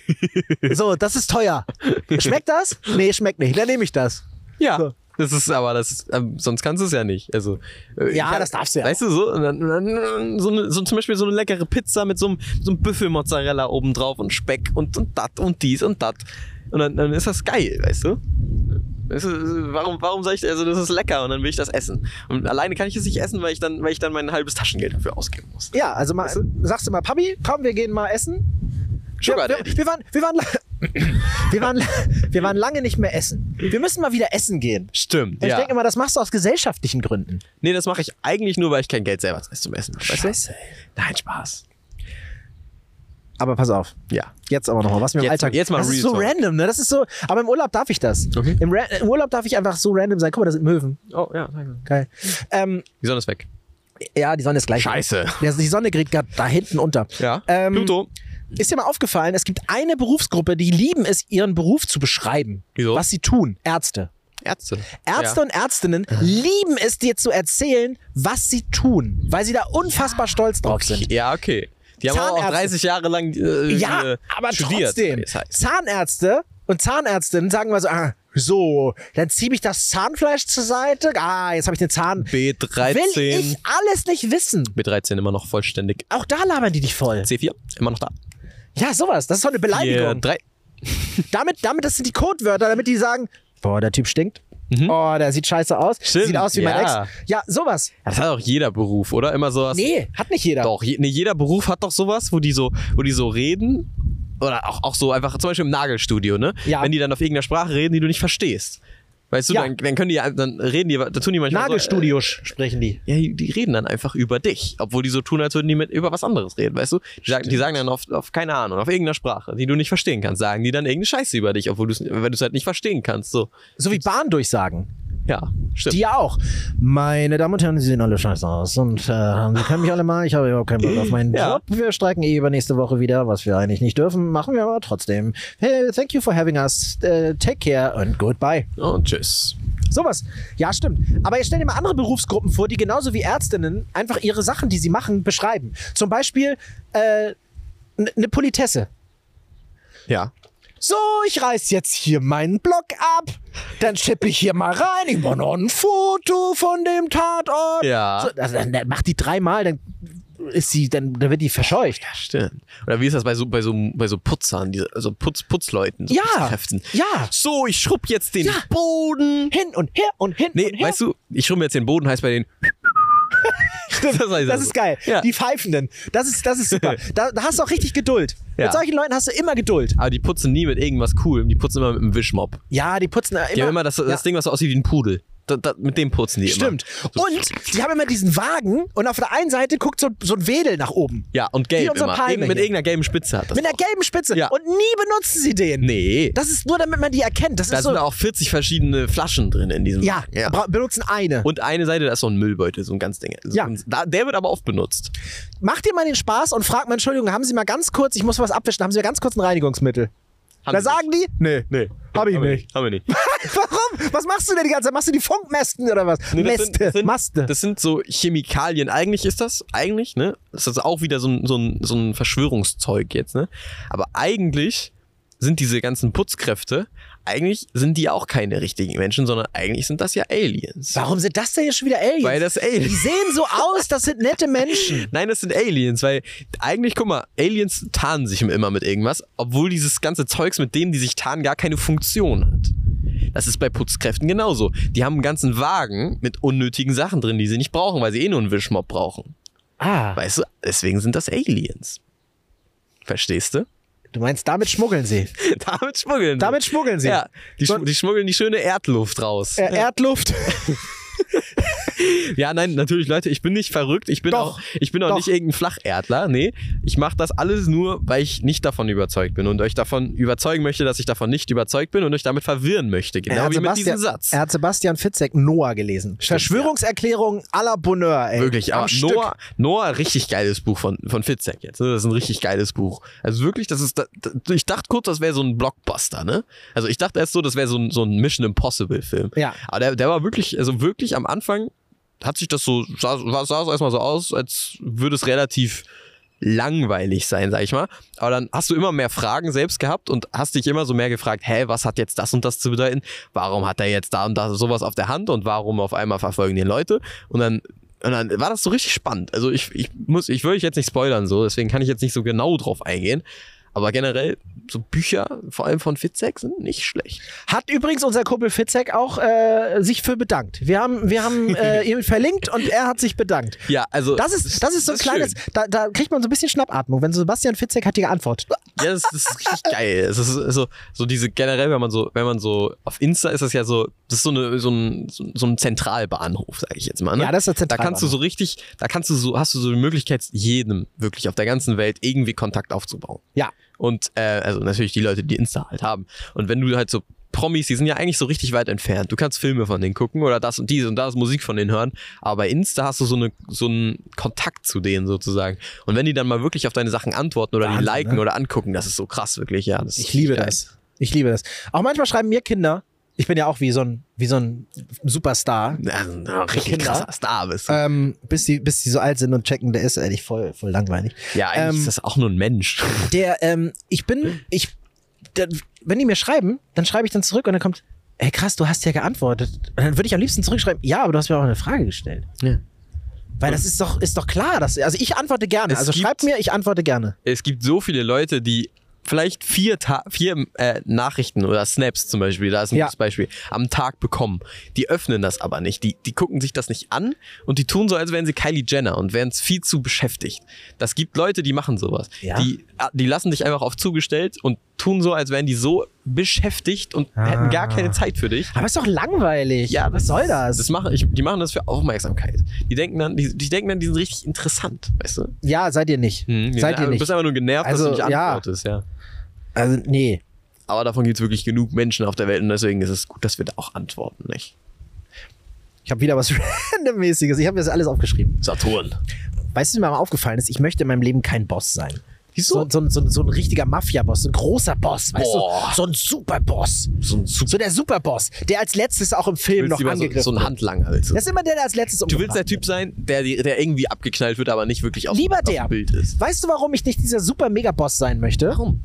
Speaker 1: So, das ist teuer. Schmeckt das? Nee, schmeckt nicht. Dann nehme ich das.
Speaker 2: Ja.
Speaker 1: So.
Speaker 2: Das ist aber, das ist, ähm, sonst kannst du es ja nicht. Also, äh,
Speaker 1: Ja,
Speaker 2: ich hab-
Speaker 1: das darfst du ja
Speaker 2: Weißt du so? Und dann, dann, so, eine, so zum Beispiel so eine leckere Pizza mit so einem, so einem Büffelmozzarella oben drauf und Speck und, und dat und dies und dat. Und dann, dann ist das geil, weißt du? Weißt du, warum, warum sag ich, also das ist lecker und dann will ich das essen. Und alleine kann ich es nicht essen, weil ich dann, weil ich dann mein halbes Taschengeld dafür ausgeben muss.
Speaker 1: Ja, also mal, sagst du mal, Papi, komm, wir gehen mal essen.
Speaker 2: Sugar
Speaker 1: wir,
Speaker 2: Daddy.
Speaker 1: wir, wir, waren, wir, waren, Wir waren, wir waren lange nicht mehr essen. Wir müssen mal wieder essen gehen.
Speaker 2: Stimmt,
Speaker 1: Ich
Speaker 2: ja.
Speaker 1: denke immer, das machst du aus gesellschaftlichen Gründen.
Speaker 2: Nee, das mache ich eigentlich nur, weil ich kein Geld selber zum Essen habe.
Speaker 1: Scheiße.
Speaker 2: Nein, Spaß.
Speaker 1: Aber pass auf.
Speaker 2: Ja.
Speaker 1: Jetzt aber nochmal, was mir im
Speaker 2: Jetzt-
Speaker 1: Alltag...
Speaker 2: jetzt mal
Speaker 1: das ist
Speaker 2: Real
Speaker 1: so
Speaker 2: Talk.
Speaker 1: random, ne? Das ist so... Aber im Urlaub darf ich das.
Speaker 2: Okay.
Speaker 1: Im, Ra Im Urlaub darf ich einfach so random sein. Guck mal, das sind Möwen.
Speaker 2: Oh, ja, danke.
Speaker 1: Geil. Ähm,
Speaker 2: Die Sonne ist weg.
Speaker 1: ja, die Sonne ist gleich.
Speaker 2: Scheiße.
Speaker 1: Ja, die Sonne geht gerade da hinten unter.
Speaker 2: Ja.
Speaker 1: Ähm,
Speaker 2: Pluto.
Speaker 1: Ist dir mal aufgefallen, es gibt eine Berufsgruppe, die lieben es, ihren Beruf zu beschreiben.
Speaker 2: Wieso?
Speaker 1: Was sie tun. Ärzte.
Speaker 2: Ärzte.
Speaker 1: Ärzte
Speaker 2: ja.
Speaker 1: und Ärztinnen lieben es, dir zu erzählen, was sie tun. Weil sie da unfassbar stolz drauf sind.
Speaker 2: Ja, okay. Die haben aber auch
Speaker 1: Zahnärzte.
Speaker 2: dreißig Jahre lang äh,
Speaker 1: Ja,
Speaker 2: äh,
Speaker 1: aber
Speaker 2: studiert.
Speaker 1: trotzdem.
Speaker 2: Das heißt.
Speaker 1: Zahnärzte und Zahnärztinnen sagen mal so, ah, so, dann zieh ich das Zahnfleisch zur Seite. Ah, jetzt habe ich den Zahn.
Speaker 2: B dreizehn.
Speaker 1: Will ich alles nicht wissen.
Speaker 2: B dreizehn immer noch vollständig.
Speaker 1: Auch da labern die dich voll.
Speaker 2: C vier immer noch da.
Speaker 1: Ja, sowas. Das ist doch eine Beleidigung.
Speaker 2: drei.
Speaker 1: Damit, damit, das sind die Codewörter, damit die sagen, boah, der Typ stinkt. Oh, der sieht scheiße aus.
Speaker 2: Stimmt,
Speaker 1: Sieht aus wie mein
Speaker 2: ja.
Speaker 1: Ex. Ja, sowas.
Speaker 2: Das hat auch jeder Beruf, oder? Immer sowas.
Speaker 1: Nee, hat nicht jeder.
Speaker 2: Doch, je, nee, jeder Beruf hat doch sowas, wo die so, wo die so reden. Oder auch, auch so einfach, zum Beispiel im Nagelstudio, ne?
Speaker 1: Ja.
Speaker 2: Wenn die dann auf irgendeiner Sprache reden, die du nicht verstehst. Weißt du,
Speaker 1: Ja.
Speaker 2: dann, dann können die, dann reden die, dann tun die manchmal
Speaker 1: Nagelstudios sprechen die.
Speaker 2: So, äh, ja, die reden dann einfach über dich, obwohl die so tun, als würden die mit über was anderes reden, weißt du? Die sagen, die sagen dann auf, auf, keine Ahnung, auf irgendeiner Sprache, die du nicht verstehen kannst, sagen die dann irgendeine Scheiße über dich, obwohl du es, wenn du es halt nicht verstehen kannst, so.
Speaker 1: So wie Bahndurchsagen.
Speaker 2: Ja, stimmt.
Speaker 1: Die ja auch. Meine Damen und Herren, Sie sehen alle scheiße aus. Und äh, Sie können mich alle mal. Ich habe überhaupt keinen Bock auf meinen
Speaker 2: Ja.
Speaker 1: Job. Wir streiken eh übernächste Woche wieder, was wir eigentlich nicht dürfen. Machen wir aber trotzdem. Hey, thank you for having us. Uh, take care and goodbye.
Speaker 2: Und tschüss.
Speaker 1: Sowas. Ja, stimmt. Aber jetzt stell dir mal andere Berufsgruppen vor, die genauso wie Ärztinnen einfach ihre Sachen, die sie machen, beschreiben. Zum Beispiel äh, eine Politesse.
Speaker 2: Ja.
Speaker 1: So, ich reiß jetzt hier meinen Block ab, dann schippe ich hier mal rein, ich mache noch ein Foto von dem Tatort.
Speaker 2: Ja.
Speaker 1: So, also, dann, dann macht die dreimal, dann ist sie, dann, dann wird die verscheucht.
Speaker 2: Ja, stimmt. Oder wie ist das bei so, bei so, bei so Putzern, diese, also Putz, Putzleuten, so
Speaker 1: Ja.
Speaker 2: Putzkräften?
Speaker 1: Ja.
Speaker 2: So, ich schrubb jetzt den
Speaker 1: Ja.
Speaker 2: Boden.
Speaker 1: Hin und her und hin
Speaker 2: Nee,
Speaker 1: und her.
Speaker 2: weißt du, ich schrubb jetzt den Boden, heißt bei den.
Speaker 1: Stimmt,
Speaker 2: das heißt
Speaker 1: das
Speaker 2: also.
Speaker 1: ist geil.
Speaker 2: Ja.
Speaker 1: Die Pfeifenden, das ist, das ist super. Da, da hast du auch richtig Geduld.
Speaker 2: Ja.
Speaker 1: Mit solchen Leuten hast du immer Geduld.
Speaker 2: Aber die putzen nie mit irgendwas Coolem, die putzen immer mit einem Wischmopp.
Speaker 1: Ja, die putzen immer.
Speaker 2: Die haben immer das, das
Speaker 1: ja.
Speaker 2: Ding, was so aussieht wie ein Pudel. Da, da, mit dem putzen die
Speaker 1: Stimmt.
Speaker 2: immer. So.
Speaker 1: Und die haben immer diesen Wagen und auf der einen Seite guckt so, so ein Wedel nach oben.
Speaker 2: Ja, und
Speaker 1: Wie
Speaker 2: gelb
Speaker 1: unser
Speaker 2: immer.
Speaker 1: Palme
Speaker 2: Irgend, mit
Speaker 1: hier.
Speaker 2: irgendeiner gelben Spitze hat das.
Speaker 1: Mit einer
Speaker 2: auch.
Speaker 1: gelben Spitze.
Speaker 2: Ja.
Speaker 1: Und nie benutzen sie den.
Speaker 2: Nee.
Speaker 1: Das ist nur, damit man die erkennt. Das
Speaker 2: Da
Speaker 1: ist
Speaker 2: sind
Speaker 1: so.
Speaker 2: auch vierzig verschiedene Flaschen drin in diesem.
Speaker 1: Ja,
Speaker 2: ja.
Speaker 1: bra- benutzen eine.
Speaker 2: Und eine Seite, da ist so ein Müllbeutel, so ein ganz Ding. So
Speaker 1: Ja.
Speaker 2: ein- Da, der wird aber oft benutzt.
Speaker 1: Mach dir mal den Spaß und frag mal, Entschuldigung, haben Sie mal ganz kurz, ich muss was abwischen, haben Sie mal ganz kurz ein Reinigungsmittel?
Speaker 2: Haben
Speaker 1: Da
Speaker 2: die
Speaker 1: sagen die? Nee.
Speaker 2: Nee.
Speaker 1: Hab ich
Speaker 2: Haben wir
Speaker 1: nicht.
Speaker 2: Haben wir nicht.
Speaker 1: Warum? Was machst du denn die ganze Zeit? Machst du die Funkmästen oder was?
Speaker 2: Nee, das
Speaker 1: Mäste,
Speaker 2: sind, das, sind,
Speaker 1: Maste.
Speaker 2: das sind so Chemikalien. Eigentlich ist das, eigentlich, ne? Das ist auch wieder so ein, so ein, so ein Verschwörungszeug jetzt, ne? Aber eigentlich sind diese ganzen Putzkräfte, eigentlich sind die auch keine richtigen Menschen, sondern eigentlich sind das ja Aliens.
Speaker 1: Warum sind das denn jetzt schon wieder Aliens?
Speaker 2: Weil das
Speaker 1: die
Speaker 2: Aliens.
Speaker 1: sehen so aus, das sind nette Menschen.
Speaker 2: Nein, das sind Aliens, weil eigentlich, guck mal, Aliens tarnen sich immer mit irgendwas, obwohl dieses ganze Zeugs, mit dem die sich tarnen, gar keine Funktion hat. Das ist bei Putzkräften genauso. Die haben einen ganzen Wagen mit unnötigen Sachen drin, die sie nicht brauchen, weil sie eh nur einen Wischmopp brauchen.
Speaker 1: Ah,
Speaker 2: Weißt du, deswegen sind das Aliens. Verstehst du?
Speaker 1: du meinst, damit schmuggeln sie.
Speaker 2: Damit schmuggeln sie.
Speaker 1: Damit schmuggeln sie.
Speaker 2: Ja, die,
Speaker 1: So-
Speaker 2: schm die schmuggeln die schöne Erdluft raus.
Speaker 1: Äh, Erdluft.
Speaker 2: Ja, nein, natürlich, Leute, ich bin nicht verrückt. Ich bin
Speaker 1: Doch,
Speaker 2: auch, ich bin auch
Speaker 1: doch.
Speaker 2: nicht irgendein Flacherdler. Nee, ich mache das alles nur, weil ich nicht davon überzeugt bin und euch davon überzeugen möchte, dass ich davon nicht überzeugt bin und euch damit verwirren möchte. Genau
Speaker 1: Er hat
Speaker 2: wie mit
Speaker 1: Sebastian-
Speaker 2: diesem Satz.
Speaker 1: Er hat Sebastian Fitzek Noah gelesen. Verschwörungserklärung à la Bonheur, ey.
Speaker 2: Wirklich,
Speaker 1: Am
Speaker 2: aber
Speaker 1: Stück.
Speaker 2: Noah, Noah, richtig geiles Buch von, von Fitzek jetzt. Ne? Das ist ein richtig geiles Buch. Also wirklich, das ist, da- da- ich dachte kurz, das wäre so ein Blockbuster, ne? Also ich dachte erst so, das wäre so ein, so ein Mission Impossible Film.
Speaker 1: Ja.
Speaker 2: Aber der, der war wirklich, also wirklich am Anfang hat sich das so, sah, sah es erstmal so aus, als würde es relativ langweilig sein, sag ich mal. Aber dann hast du immer mehr Fragen selbst gehabt und hast dich immer so mehr gefragt, hä, was hat jetzt das und das zu bedeuten? Warum hat er jetzt da und da sowas auf der Hand und warum auf einmal verfolgen die Leute? Und dann, und dann war das so richtig spannend. Also ich, ich muss, ich will euch jetzt nicht spoilern so, deswegen kann ich jetzt nicht so genau drauf eingehen. Aber generell, so Bücher, vor allem von Fitzek, sind nicht schlecht.
Speaker 1: Hat übrigens unser Kumpel Fitzek auch äh, sich für bedankt. Wir haben, wir haben äh, ihn verlinkt und er hat sich bedankt.
Speaker 2: Ja, also.
Speaker 1: Das ist, das ist so ein
Speaker 2: das
Speaker 1: kleines, da, da kriegt man so ein bisschen Schnappatmung, wenn Sebastian Fitzek hat dir geantwortet.
Speaker 2: Ja, das, das ist richtig geil. Es ist so, so diese generell, wenn man so, wenn man so auf Insta ist das ja so, das ist so, eine, so, ein, so ein Zentralbahnhof, sage ich jetzt mal. Ne?
Speaker 1: Ja, das ist der
Speaker 2: Da
Speaker 1: Zentralbahnhof.
Speaker 2: kannst du so richtig, da kannst du so, hast du so die Möglichkeit, jedem wirklich auf der ganzen Welt irgendwie Kontakt aufzubauen.
Speaker 1: Ja.
Speaker 2: Und äh, also natürlich die Leute, die Insta halt haben. Und wenn du halt so Promis, die sind ja eigentlich so richtig weit entfernt. Du kannst Filme von denen gucken oder das und diese und das Musik von denen hören, aber bei Insta hast du so, eine, so einen Kontakt zu denen sozusagen. Und wenn die dann mal wirklich auf deine Sachen antworten oder
Speaker 1: Wahnsinn,
Speaker 2: die liken
Speaker 1: ne?
Speaker 2: oder angucken, das ist so krass wirklich, ja. Das ist
Speaker 1: Ich liebe
Speaker 2: geil.
Speaker 1: das. Ich liebe das. Auch manchmal schreiben mir Kinder, ich bin ja auch wie so ein, wie so ein Superstar,
Speaker 2: Ja, ein richtig
Speaker 1: Kinder.
Speaker 2: krasser Star bist du.
Speaker 1: ähm, bis, die, bis die so alt sind und checken, der ist eigentlich voll, voll langweilig.
Speaker 2: Ja, eigentlich
Speaker 1: ähm,
Speaker 2: ist das auch nur ein Mensch.
Speaker 1: Der, ähm, ich bin, ich, der, wenn die mir schreiben, dann schreibe ich dann zurück und dann kommt, ey krass, du hast ja geantwortet. Und dann würde ich am liebsten zurückschreiben, ja, aber du hast mir auch eine Frage gestellt.
Speaker 2: Ja.
Speaker 1: Weil das ist doch, ist doch klar, dass, also ich antworte gerne.
Speaker 2: Es
Speaker 1: Also
Speaker 2: gibt-
Speaker 1: schreibt mir, ich antworte gerne.
Speaker 2: Es gibt so viele Leute, die vielleicht vier, Ta vier äh, Nachrichten oder Snaps zum Beispiel, da ist ein
Speaker 1: Ja.
Speaker 2: gutes Beispiel, am Tag bekommen. Die öffnen das aber nicht. Die, die gucken sich das nicht an und die tun so, als wären sie Kylie Jenner und wären viel zu beschäftigt. Das gibt Leute, die machen sowas.
Speaker 1: Ja.
Speaker 2: Die, die lassen dich einfach auf zugestellt und tun so, als wären die so beschäftigt und
Speaker 1: Ah.
Speaker 2: hätten gar keine Zeit für dich.
Speaker 1: Aber ist doch langweilig.
Speaker 2: Ja,
Speaker 1: was soll das?
Speaker 2: Das machen, ich, die machen das für Aufmerksamkeit. Die denken dann, die, die denken dann, die sind richtig interessant, weißt du?
Speaker 1: Ja, seid ihr nicht.
Speaker 2: Hm,
Speaker 1: Seid
Speaker 2: ja,
Speaker 1: ihr
Speaker 2: Du
Speaker 1: nicht.
Speaker 2: bist einfach nur genervt,
Speaker 1: Also,
Speaker 2: dass du nicht
Speaker 1: ja.
Speaker 2: antwortest, ja.
Speaker 1: Also, nee.
Speaker 2: Aber davon gibt es wirklich genug Menschen auf der Welt und deswegen ist es gut, dass wir da auch antworten, nicht?
Speaker 1: Ich habe wieder was Randommäßiges. Ich habe mir das alles aufgeschrieben.
Speaker 2: Saturn.
Speaker 1: Weißt du, was mir mal aufgefallen ist? Ich möchte in meinem Leben kein Boss sein.
Speaker 2: Wieso?
Speaker 1: So, so, so, so ein richtiger Mafia-Boss, so ein großer Boss, weißt
Speaker 2: Boah.
Speaker 1: du? So ein Superboss.
Speaker 2: So ein super.
Speaker 1: So der Superboss, der als letztes auch im Film noch
Speaker 2: so,
Speaker 1: angegriffen
Speaker 2: so ein
Speaker 1: wird.
Speaker 2: Handlanger willst du.
Speaker 1: Das ist immer der, der als letztes
Speaker 2: Du willst der
Speaker 1: umgebracht
Speaker 2: Typ sein, der, die- der irgendwie abgeknallt wird, aber nicht wirklich auf,
Speaker 1: Lieber
Speaker 2: auf
Speaker 1: der.
Speaker 2: dem Bild ist.
Speaker 1: Weißt du, warum ich nicht dieser Super-Mega-Boss sein möchte?
Speaker 2: Warum?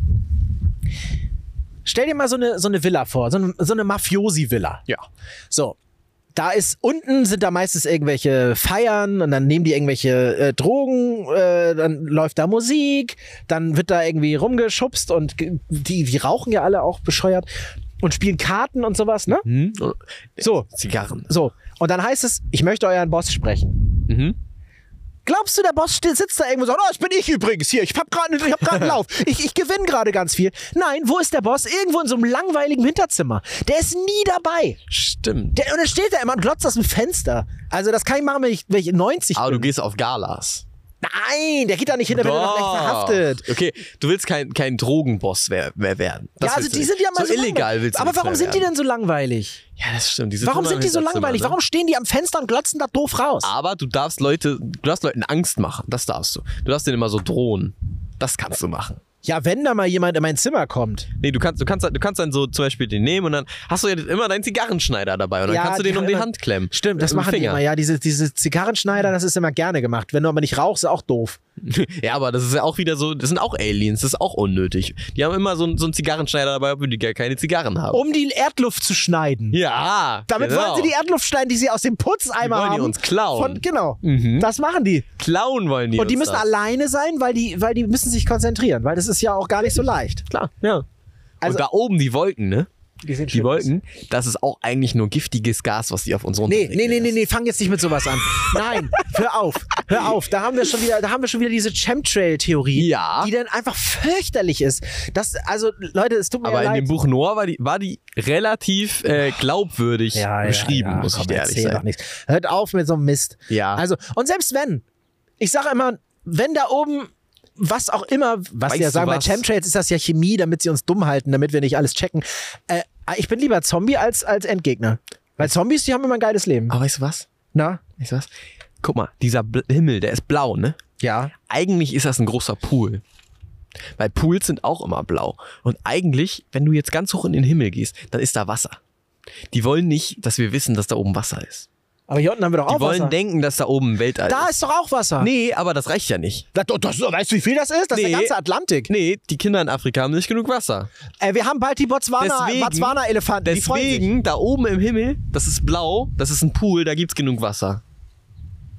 Speaker 1: Stell dir mal so eine, so eine Villa vor, so eine, so eine Mafiosi-Villa.
Speaker 2: Ja.
Speaker 1: So, da ist, unten sind da meistens irgendwelche Feiern und dann nehmen die irgendwelche äh, Drogen, äh, dann läuft da Musik, dann wird da irgendwie rumgeschubst und ge- die, die rauchen ja alle auch bescheuert und spielen Karten und sowas, ne?
Speaker 2: Hm?
Speaker 1: So,
Speaker 2: Zigarren.
Speaker 1: so. Und dann heißt es, ich möchte euren Boss sprechen.
Speaker 2: Mhm.
Speaker 1: Glaubst du, der Boss steht, sitzt da irgendwo und sagt, oh, das bin ich übrigens hier, ich hab gerade ich hab grad einen Lauf, ich, ich gewinne gerade ganz viel. Nein, wo ist der Boss? Irgendwo in so einem langweiligen Hinterzimmer. Der ist nie dabei.
Speaker 2: Stimmt.
Speaker 1: Der, und dann steht er immer und glotzt aus dem Fenster. Also das kann ich machen, wenn ich, wenn ich neunzig
Speaker 2: Aber
Speaker 1: bin.
Speaker 2: du gehst auf Galas.
Speaker 1: Nein, der geht da nicht hin, der wird doch gleich verhaftet.
Speaker 2: Okay, du willst kein, kein Drogenboss mehr, mehr werden. Das
Speaker 1: Ja, also
Speaker 2: willst du
Speaker 1: die
Speaker 2: nicht.
Speaker 1: sind ja mal so,
Speaker 2: so illegal
Speaker 1: langweilig.
Speaker 2: willst du
Speaker 1: Aber
Speaker 2: nicht
Speaker 1: warum
Speaker 2: mehr
Speaker 1: sind die
Speaker 2: werden.
Speaker 1: denn so langweilig?
Speaker 2: Ja, das stimmt. Die sitzen
Speaker 1: Warum
Speaker 2: immer
Speaker 1: sind
Speaker 2: im
Speaker 1: die so
Speaker 2: Hinterzimmer,
Speaker 1: langweilig?
Speaker 2: ne?
Speaker 1: Warum stehen die am Fenster und glotzen da doof raus?
Speaker 2: Aber du darfst Leute, du darfst Leuten Angst machen. Das darfst du. Du darfst denen immer so drohen. Das kannst du machen.
Speaker 1: Ja, wenn da mal jemand in mein Zimmer kommt.
Speaker 2: Nee, du kannst, du kannst, du kannst dann so zum Beispiel den nehmen und dann hast du ja immer deinen Zigarrenschneider dabei und dann
Speaker 1: Ja,
Speaker 2: kannst du
Speaker 1: die
Speaker 2: den um
Speaker 1: haben
Speaker 2: die
Speaker 1: immer-
Speaker 2: Hand klemmen.
Speaker 1: Stimmt, das
Speaker 2: Mit dem
Speaker 1: machen die
Speaker 2: Finger.
Speaker 1: immer. Ja, diese, diese Zigarrenschneider, das ist immer gerne gemacht. Wenn du aber nicht rauchst, ist auch doof.
Speaker 2: Ja, aber das ist ja auch wieder so, das sind auch Aliens, das ist auch unnötig. Die haben immer so, einen- so einen Zigarrenschneider dabei, obwohl die gar keine Zigarren haben.
Speaker 1: Um die Erdluft zu schneiden.
Speaker 2: Ja,
Speaker 1: Damit
Speaker 2: genau.
Speaker 1: wollen sie die Erdluft schneiden, die sie aus dem Putzeimer
Speaker 2: Die wollen die
Speaker 1: haben.
Speaker 2: uns klauen.
Speaker 1: Von, genau.
Speaker 2: Mhm.
Speaker 1: Das machen die.
Speaker 2: Klauen wollen die
Speaker 1: Und die
Speaker 2: uns
Speaker 1: müssen
Speaker 2: das.
Speaker 1: alleine sein, weil die, weil die müssen sich konzentrieren, weil das ist ja auch gar nicht so leicht.
Speaker 2: Klar, ja.
Speaker 1: Also-
Speaker 2: und da oben die Wolken, ne?
Speaker 1: Die, sind
Speaker 2: Die
Speaker 1: schön.
Speaker 2: Wolken, das ist auch eigentlich nur giftiges Gas, was die auf uns
Speaker 1: Nee,
Speaker 2: runterlegen.
Speaker 1: nee, nee, nee, nee, fang jetzt nicht mit sowas an. Nein, hör auf, hör auf. Da haben wir schon wieder, da haben wir schon wieder diese Chemtrail-Theorie,
Speaker 2: Ja.
Speaker 1: die dann einfach fürchterlich ist. Das, also, Leute, es tut mir
Speaker 2: Aber in
Speaker 1: leid.
Speaker 2: dem Buch Noah war die, war die relativ äh, glaubwürdig beschrieben, muss ich dir ehrlich
Speaker 1: erzähl doch
Speaker 2: sagen.
Speaker 1: nichts. Hört auf mit so einem Mist.
Speaker 2: Ja.
Speaker 1: Also, und selbst wenn, ich sage immer, wenn da oben was auch immer, was
Speaker 2: Weißt
Speaker 1: die ja
Speaker 2: du
Speaker 1: sagen, bei
Speaker 2: was?
Speaker 1: Chemtrails ist das ja Chemie, damit sie uns dumm halten, damit wir nicht alles checken. Äh, ich bin lieber Zombie als, als Endgegner. Weil Zombies, die haben immer ein geiles Leben.
Speaker 2: Aber weißt du was?
Speaker 1: Na?
Speaker 2: Weißt du was? Guck mal, dieser Bl Himmel, der ist blau, ne?
Speaker 1: Ja.
Speaker 2: Eigentlich ist das ein großer Pool. Weil Pools sind auch immer blau. Und eigentlich, wenn du jetzt ganz hoch in den Himmel gehst, dann ist da Wasser. Die wollen nicht, dass wir wissen, dass da oben Wasser ist.
Speaker 1: Aber hier unten haben wir doch
Speaker 2: Die
Speaker 1: auch
Speaker 2: wollen
Speaker 1: Wasser.
Speaker 2: denken, dass da oben ein Weltall
Speaker 1: Da
Speaker 2: ist.
Speaker 1: ist doch auch Wasser.
Speaker 2: Nee, aber das reicht ja nicht.
Speaker 1: Das, das, weißt du, wie viel das ist? Das ist
Speaker 2: Nee.
Speaker 1: der ganze Atlantik.
Speaker 2: Nee, die Kinder in Afrika haben nicht genug Wasser.
Speaker 1: Äh, wir haben bald die Botswana,
Speaker 2: Deswegen-
Speaker 1: Botswana-Elefanten. Die freuen sich.
Speaker 2: Deswegen, da oben im Himmel, das ist blau, das ist ein Pool, da gibt's genug Wasser.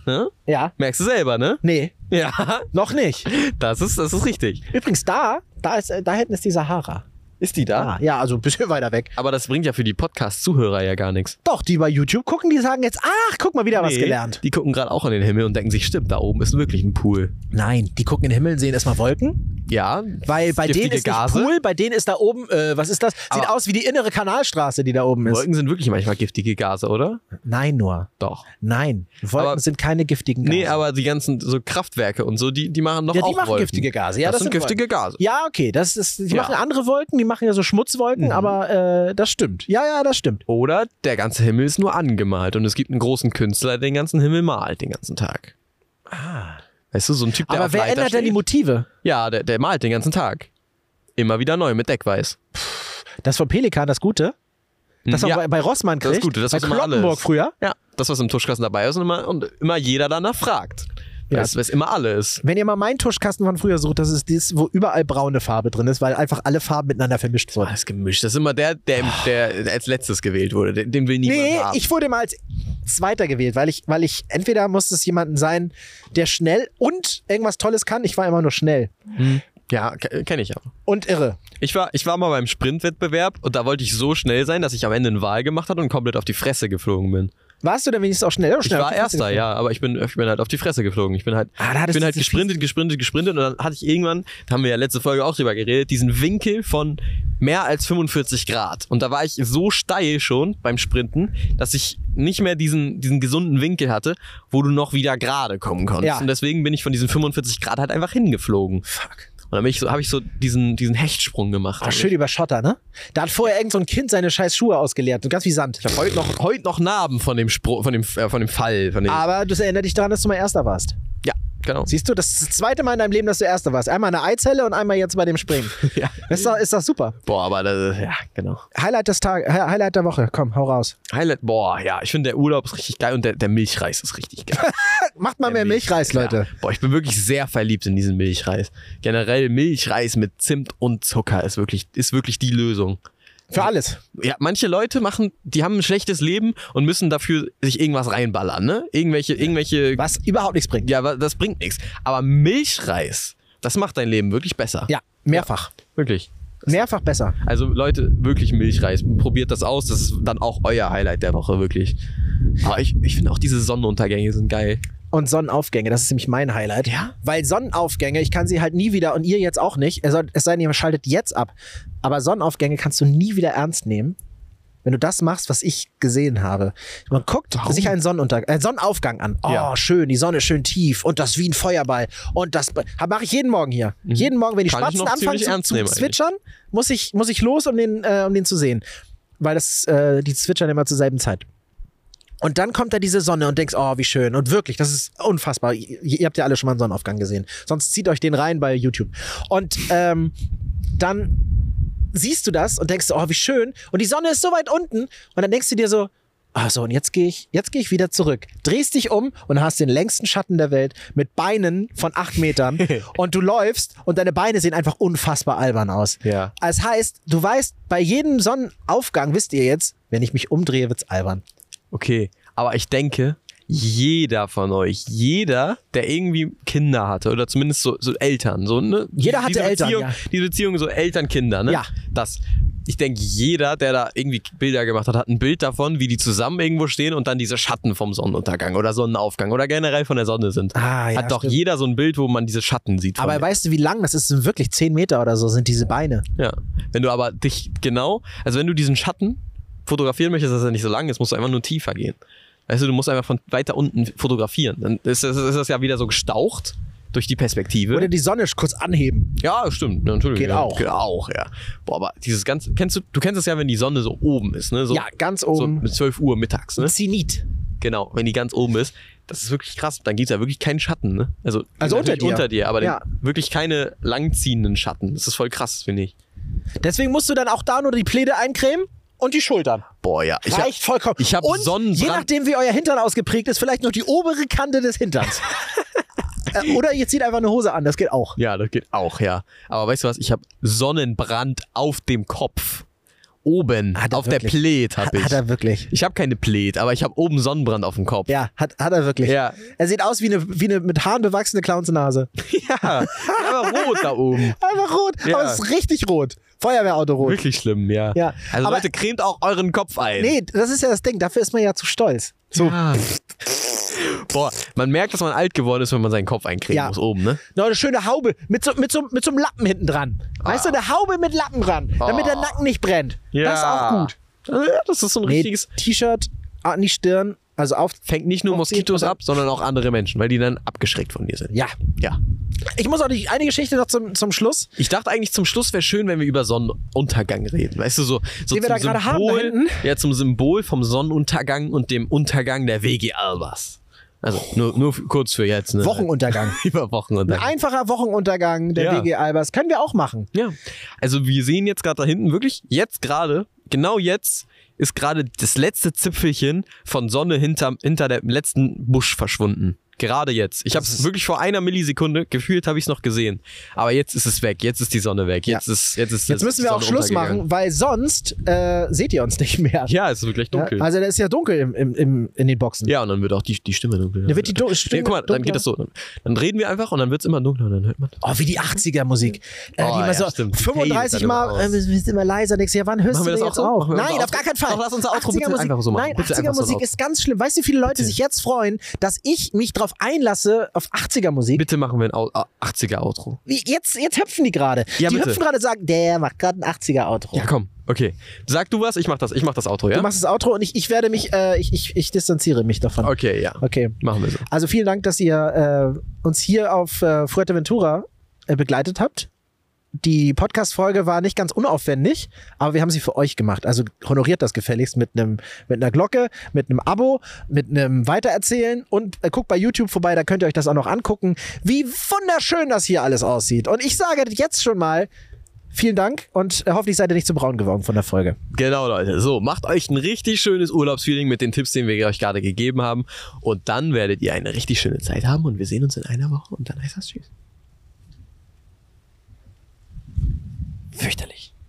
Speaker 2: Ne?
Speaker 1: Ja.
Speaker 2: Merkst du selber, ne?
Speaker 1: Nee,
Speaker 2: Ja,
Speaker 1: noch nicht.
Speaker 2: das ist, das ist richtig.
Speaker 1: Übrigens, da, da, ist, da hinten ist die Sahara.
Speaker 2: Ist die da?
Speaker 1: Ah, ja, also ein bisschen weiter weg.
Speaker 2: Aber das bringt ja für die Podcast-Zuhörer ja gar nichts.
Speaker 1: Doch, die bei YouTube gucken, die sagen jetzt, ach, guck mal, wieder was
Speaker 2: Nee,
Speaker 1: gelernt.
Speaker 2: Die gucken gerade auch in den Himmel und denken sich, stimmt, da oben ist wirklich ein Pool.
Speaker 1: Nein, die gucken in den Himmel und sehen erstmal Wolken.
Speaker 2: Ja,
Speaker 1: Weil bei denen
Speaker 2: giftige
Speaker 1: ist nicht
Speaker 2: Gase.
Speaker 1: Pool, bei denen ist da oben, äh, was ist das? Sieht
Speaker 2: Aber-
Speaker 1: aus wie die innere Kanalstraße, die da oben ist.
Speaker 2: Wolken sind wirklich manchmal giftige Gase, oder?
Speaker 1: Nein, nur.
Speaker 2: Doch.
Speaker 1: Nein, Wolken
Speaker 2: Aber-
Speaker 1: sind keine giftigen Gase.
Speaker 2: Nee, aber die ganzen so Kraftwerke und so, die, die machen doch
Speaker 1: ja, die
Speaker 2: auch
Speaker 1: machen
Speaker 2: Wolken.
Speaker 1: giftige Gase. Ja,
Speaker 2: das,
Speaker 1: das,
Speaker 2: sind giftige Gase.
Speaker 1: Ja, okay, das ist, die
Speaker 2: Ja.
Speaker 1: machen andere Wolken, die machen ja so Schmutzwolken,
Speaker 2: Mhm.
Speaker 1: aber äh, das stimmt. Ja, ja, das stimmt.
Speaker 2: Oder der ganze Himmel ist nur angemalt und es gibt einen großen Künstler, der den ganzen Himmel malt den ganzen Tag.
Speaker 1: Ah.
Speaker 2: Weißt du, so ein Typ, der
Speaker 1: Aber
Speaker 2: auf
Speaker 1: wer
Speaker 2: Leiter
Speaker 1: ändert denn die
Speaker 2: steht.
Speaker 1: Motive?
Speaker 2: Ja, der, der malt den ganzen Tag. Immer wieder neu mit Deckweiß.
Speaker 1: Das von Pelikan, das Gute? Das
Speaker 2: Hm,
Speaker 1: auch
Speaker 2: ja,
Speaker 1: bei, bei Rossmann
Speaker 2: das
Speaker 1: kriegt?
Speaker 2: ist gut, das
Speaker 1: bei
Speaker 2: ist immer
Speaker 1: Kloppenburg
Speaker 2: alles.
Speaker 1: früher?
Speaker 2: Ja, das, was im Tuschkasten dabei ist und immer, und immer jeder danach fragt.
Speaker 1: Ja.
Speaker 2: Weil es immer alle ist.
Speaker 1: Wenn ihr mal meinen Tuschkasten von früher sucht, das ist das, wo überall braune Farbe drin ist, weil einfach alle Farben miteinander vermischt wurden.
Speaker 2: Alles gemischt. Das ist immer der, der, im- der als letztes gewählt wurde. Den, den will niemand
Speaker 1: Nee,
Speaker 2: haben.
Speaker 1: ich wurde mal als Zweiter gewählt, weil ich, weil ich, entweder muss es jemanden sein, der schnell und irgendwas Tolles kann. Ich war immer nur schnell.
Speaker 2: Ja, kenne ich aber.
Speaker 1: Und irre.
Speaker 2: Ich war, ich war mal beim Sprintwettbewerb und da wollte ich so schnell sein, dass ich am Ende einen Wahl gemacht habe und komplett auf die Fresse geflogen bin.
Speaker 1: Warst du denn wenigstens auch schnell? Oder
Speaker 2: Ich
Speaker 1: schnell auf
Speaker 2: war
Speaker 1: die Fresse
Speaker 2: Erster,
Speaker 1: geflogen?
Speaker 2: ja, aber ich bin, ich bin halt auf die Fresse geflogen. Ich bin halt,
Speaker 1: Ah, da
Speaker 2: ich
Speaker 1: hattest
Speaker 2: bin
Speaker 1: du
Speaker 2: halt
Speaker 1: diese
Speaker 2: gesprintet, gesprintet, gesprintet und dann hatte ich irgendwann, da haben wir ja letzte Folge auch drüber geredet, diesen Winkel von mehr als fünfundvierzig Grad. Und da war ich so steil schon beim Sprinten, dass ich nicht mehr diesen, diesen gesunden Winkel hatte, wo du noch wieder gerade kommen konntest.
Speaker 1: Ja.
Speaker 2: Und deswegen bin ich von diesen fünfundvierzig Grad halt einfach hingeflogen.
Speaker 1: Fuck.
Speaker 2: Und dann bin ich so, habe ich so diesen, diesen Hechtsprung gemacht.
Speaker 1: Ah, schön über Schotter, ne? Da hat vorher irgend so ein Kind seine scheiß Schuhe ausgeleert. So ganz wie Sand.
Speaker 2: Ich habe heute noch, heute noch Narben von dem, Spro von dem, äh, von dem Fall. Von dem,
Speaker 1: Aber das erinnert dich daran, dass du mal Erster warst.
Speaker 2: ja, genau.
Speaker 1: Siehst du, das ist das zweite Mal in deinem Leben, dass du Erster warst. Einmal in der Eizelle und einmal jetzt bei dem Springen.
Speaker 2: Ja.
Speaker 1: Ist doch, ist doch super.
Speaker 2: Boah, aber das, ja, genau.
Speaker 1: Highlight des Tages, Highlight der Woche. Komm, hau raus.
Speaker 2: Highlight, boah, ja, ich finde der Urlaub ist richtig geil und der, der Milchreis ist richtig geil.
Speaker 1: Macht mal mehr
Speaker 2: Der
Speaker 1: Milchreis, Leute.
Speaker 2: Ja. Boah, ich bin wirklich sehr verliebt in diesen Milchreis. Generell Milchreis mit Zimt und Zucker ist wirklich, ist wirklich die Lösung.
Speaker 1: Für alles.
Speaker 2: Ja, manche Leute machen, die haben ein schlechtes Leben und müssen dafür sich irgendwas reinballern, ne? Irgendwelche, irgendwelche,
Speaker 1: Was überhaupt nichts bringt.
Speaker 2: ja, wa- das bringt nichts. Aber Milchreis, das macht dein Leben wirklich besser.
Speaker 1: Ja, mehrfach.
Speaker 2: Wirklich.
Speaker 1: Mehrfach besser.
Speaker 2: Also Leute, wirklich Milchreis. Probiert das aus. Das ist dann auch euer Highlight der Woche, wirklich. Aber ich, ich finde auch diese Sonnenuntergänge sind geil.
Speaker 1: Und Sonnenaufgänge, das ist nämlich mein Highlight.
Speaker 2: Ja?
Speaker 1: Weil Sonnenaufgänge, ich kann sie halt nie wieder, und ihr jetzt auch nicht, es soll- es sei denn, ihr schaltet jetzt ab. Aber Sonnenaufgänge kannst du nie wieder ernst nehmen, wenn du das machst, was ich gesehen habe. Man guckt
Speaker 2: Warum?
Speaker 1: sich einen Sonnenunter äh, Sonnenaufgang an. Oh,
Speaker 2: Ja.
Speaker 1: schön, die Sonne ist schön tief und das wie ein Feuerball. Und das mache ich jeden Morgen hier. Jeden Morgen, wenn die
Speaker 2: Kann ich
Speaker 1: Spatzen
Speaker 2: noch
Speaker 1: anfangen
Speaker 2: ziemlich
Speaker 1: zu,
Speaker 2: ernst
Speaker 1: zu
Speaker 2: nehmen
Speaker 1: zwitschern, muss ich, muss ich los, um den, äh, um den zu sehen. Weil das, äh, die zwitschern immer zur selben Zeit. Und dann kommt da diese Sonne und denkst, oh, wie schön. Und wirklich, das ist unfassbar. Ihr, ihr habt ja alle schon mal einen Sonnenaufgang gesehen. Sonst zieht euch den rein bei YouTube. Und ähm, dann siehst du das und denkst, oh, wie schön. Und die Sonne ist so weit unten. Und dann denkst du dir so, ach so, und jetzt gehe ich, jetzt gehe ich wieder zurück. Drehst dich um und hast den längsten Schatten der Welt mit Beinen von acht Metern. Und du läufst und deine Beine sehen einfach unfassbar albern aus.
Speaker 2: Ja.
Speaker 1: Das heißt, du weißt, bei jedem Sonnenaufgang wisst ihr jetzt, wenn ich mich umdrehe, wird's albern.
Speaker 2: Okay, aber ich denke, jeder von euch, jeder, der irgendwie Kinder hatte oder zumindest so, so Eltern, so, ne?
Speaker 1: Jeder hatte
Speaker 2: diese
Speaker 1: Eltern,
Speaker 2: Beziehung,
Speaker 1: ja.
Speaker 2: Diese Beziehung so Eltern-Kinder, ne?
Speaker 1: Ja.
Speaker 2: Das. Ich denke, jeder, der da irgendwie Bilder gemacht hat, hat ein Bild davon, wie die zusammen irgendwo stehen und dann diese Schatten vom Sonnenuntergang oder Sonnenaufgang oder generell von der Sonne sind.
Speaker 1: Ah, ja,
Speaker 2: hat doch
Speaker 1: stimmt.
Speaker 2: jeder so ein Bild, wo man diese Schatten sieht. Von
Speaker 1: Aber
Speaker 2: denen.
Speaker 1: weißt du, wie lang das ist? Das sind wirklich zehn Meter oder so, sind diese Beine.
Speaker 2: Ja. Wenn du aber dich genau, also wenn du diesen Schatten fotografieren möchtest, dass er nicht so lang ist, musst du einfach nur tiefer gehen. Weißt du, du musst einfach von weiter unten fotografieren. Dann ist das, ist das ja wieder so gestaucht durch die Perspektive.
Speaker 1: Oder die Sonne kurz anheben.
Speaker 2: Ja, stimmt, natürlich.
Speaker 1: Geht
Speaker 2: ja,
Speaker 1: auch.
Speaker 2: Geht auch, ja. Boah, aber dieses ganze, kennst du, du kennst es ja, wenn die Sonne so oben ist, ne? So,
Speaker 1: Ja, ganz
Speaker 2: so
Speaker 1: oben.
Speaker 2: mit zwölf Uhr mittags, ne?
Speaker 1: Zenit.
Speaker 2: Genau, wenn die ganz oben ist. Das ist wirklich krass. Dann gibt es ja wirklich keinen Schatten, ne? Also,
Speaker 1: Also unter
Speaker 2: natürlich
Speaker 1: dir.
Speaker 2: unter dir, aber
Speaker 1: Ja.
Speaker 2: den, wirklich keine langziehenden Schatten. Das ist voll krass, finde ich.
Speaker 1: Deswegen musst du dann auch da nur die Pläte eincremen und die Schultern.
Speaker 2: Boah, ja. Ich hab,
Speaker 1: Reicht vollkommen.
Speaker 2: ich hab
Speaker 1: und
Speaker 2: Sonnenbrand-
Speaker 1: je nachdem, wie euer Hintern ausgeprägt ist, vielleicht noch die obere Kante des Hinterns. äh, oder ihr zieht einfach eine Hose an, das geht auch.
Speaker 2: Ja, das geht auch, ja. Aber weißt du was? Ich habe Sonnenbrand auf dem Kopf. Oben,
Speaker 1: Hat er
Speaker 2: auf
Speaker 1: wirklich?
Speaker 2: der Plet habe
Speaker 1: Hat,
Speaker 2: ich.
Speaker 1: hat er wirklich.
Speaker 2: Ich habe keine Plet, aber ich habe oben Sonnenbrand auf dem Kopf.
Speaker 1: Ja, hat, hat er wirklich.
Speaker 2: Ja.
Speaker 1: Er sieht aus wie eine, wie eine mit Haaren bewachsene Clownsnase.
Speaker 2: Ja, aber rot da oben.
Speaker 1: Einfach rot,
Speaker 2: Ja.
Speaker 1: aber es ist richtig rot. Feuerwehrauto rot.
Speaker 2: Wirklich schlimm, ja.
Speaker 1: Ja.
Speaker 2: Also
Speaker 1: Aber-
Speaker 2: Leute, cremt auch euren Kopf ein.
Speaker 1: Nee, das ist ja das Ding, dafür ist man ja zu stolz. So,
Speaker 2: Ja. Boah, man merkt, dass man alt geworden ist, wenn man seinen Kopf eincremen
Speaker 1: Ja.
Speaker 2: muss oben, ne?
Speaker 1: noch eine schöne Haube mit so, mit so, mit so einem Lappen hinten dran. Weißt du, eine Haube mit Lappen dran, damit der Nacken nicht brennt. Das ist auch gut.
Speaker 2: Ja, das ist so ein
Speaker 1: Nee,
Speaker 2: richtiges...
Speaker 1: T-Shirt an die Stirn, also auf.
Speaker 2: Fängt nicht nur
Speaker 1: Aufziehen
Speaker 2: Moskitos
Speaker 1: und dann-
Speaker 2: ab, sondern auch andere Menschen, weil die dann abgeschreckt von dir sind.
Speaker 1: Ja.
Speaker 2: Ja.
Speaker 1: Ich muss auch die, eine Geschichte noch zum, zum Schluss.
Speaker 2: Ich dachte eigentlich, zum Schluss wäre schön, wenn wir über Sonnenuntergang reden. Weißt du, so, so
Speaker 1: Den wir da gerade haben, da hinten?
Speaker 2: ja, zum Symbol vom Sonnenuntergang und dem Untergang der W G Albers. Also nur, nur f- kurz für jetzt. Ne?
Speaker 1: Wochenuntergang.
Speaker 2: Über
Speaker 1: Ein
Speaker 2: Wochenuntergang.
Speaker 1: einfacher Wochenuntergang der
Speaker 2: Ja.
Speaker 1: W G Albers. Können wir auch machen.
Speaker 2: Ja. Also wir sehen jetzt gerade da hinten wirklich, jetzt gerade, genau jetzt, ist gerade das letzte Zipfelchen von Sonne hinter, hinter dem letzten Busch verschwunden. Gerade jetzt. Ich habe
Speaker 1: Das
Speaker 2: es
Speaker 1: ist-
Speaker 2: wirklich vor einer Millisekunde, gefühlt habe ich es noch gesehen. Aber jetzt ist es weg. Jetzt ist die Sonne weg. Jetzt ist jetzt ist
Speaker 1: Jetzt
Speaker 2: die
Speaker 1: müssen wir auch
Speaker 2: Sonne
Speaker 1: Schluss
Speaker 2: untergegangen.
Speaker 1: machen, weil sonst äh, seht ihr uns nicht mehr.
Speaker 2: Ja, es wird gleich dunkel.
Speaker 1: Ja, also da ist ja dunkel im, im, im, in den Boxen.
Speaker 2: Ja, und dann wird auch die, die Stimme dunkel.
Speaker 1: Da wird die Dun-
Speaker 2: Nee,
Speaker 1: Stimme
Speaker 2: guck mal, dann
Speaker 1: dunkler.
Speaker 2: geht das so. Dann reden wir einfach und dann wird es immer dunkler und dann hört man.
Speaker 1: Oh, wie die achtziger-Musik. Äh,
Speaker 2: Oh,
Speaker 1: die immer
Speaker 2: ja,
Speaker 1: so
Speaker 2: stimmt. Die
Speaker 1: fünfunddreißig
Speaker 2: fadet dann
Speaker 1: Mal,
Speaker 2: immer
Speaker 1: äh,
Speaker 2: aus.
Speaker 1: wir sind immer leiser. Denkst du, ja, wann hörst
Speaker 2: Machen wir
Speaker 1: du
Speaker 2: das
Speaker 1: denn
Speaker 2: auch
Speaker 1: jetzt
Speaker 2: so?
Speaker 1: auf?
Speaker 2: Machen wir
Speaker 1: Nein,
Speaker 2: unser
Speaker 1: auf gar keinen Fall.
Speaker 2: Doch, lass unser Outro bitte
Speaker 1: achtziger-Musik.
Speaker 2: einfach so machen.
Speaker 1: Nein,
Speaker 2: Bitte einfach so ein
Speaker 1: achtziger-Musik
Speaker 2: Outro.
Speaker 1: ist ganz schlimm. Weißt du, wie viele Leute sich jetzt freuen, dass ich mich drauf einlasse auf achtziger-Musik?
Speaker 2: Bitte machen wir ein Au- achtziger-Outro.
Speaker 1: Wie, jetzt, jetzt hüpfen die gerade.
Speaker 2: Ja,
Speaker 1: die
Speaker 2: bitte.
Speaker 1: hüpfen gerade und sagen, der macht gerade ein achtziger-Outro.
Speaker 2: Ja, komm. Okay. Sag du was, ich mach das. Ich mach das Outro, ja?
Speaker 1: Du machst das Outro und ich, ich werde mich, äh, ich, ich, ich distanziere mich davon.
Speaker 2: Okay, ja.
Speaker 1: Okay.
Speaker 2: Machen wir so.
Speaker 1: Also vielen Dank, dass ihr äh, uns hier auf äh, Fuerteventura äh, begleitet habt. Die Podcast-Folge war nicht ganz unaufwendig, aber wir haben sie für euch gemacht. Also honoriert das gefälligst mit einem mit einer Glocke, mit einem Abo, mit einem Weitererzählen und äh, guckt bei YouTube vorbei, da könnt ihr euch das auch noch angucken, wie wunderschön das hier alles aussieht. Und ich sage jetzt schon mal vielen Dank und äh, hoffentlich seid ihr nicht zu braun geworden von der Folge.
Speaker 2: Genau, Leute. So, macht euch ein richtig schönes Urlaubsfeeling mit den Tipps, den wir euch gerade gegeben haben. Und dann werdet ihr eine richtig schöne Zeit haben und wir sehen uns in einer Woche und dann heißt das Tschüss. Fürchterlich.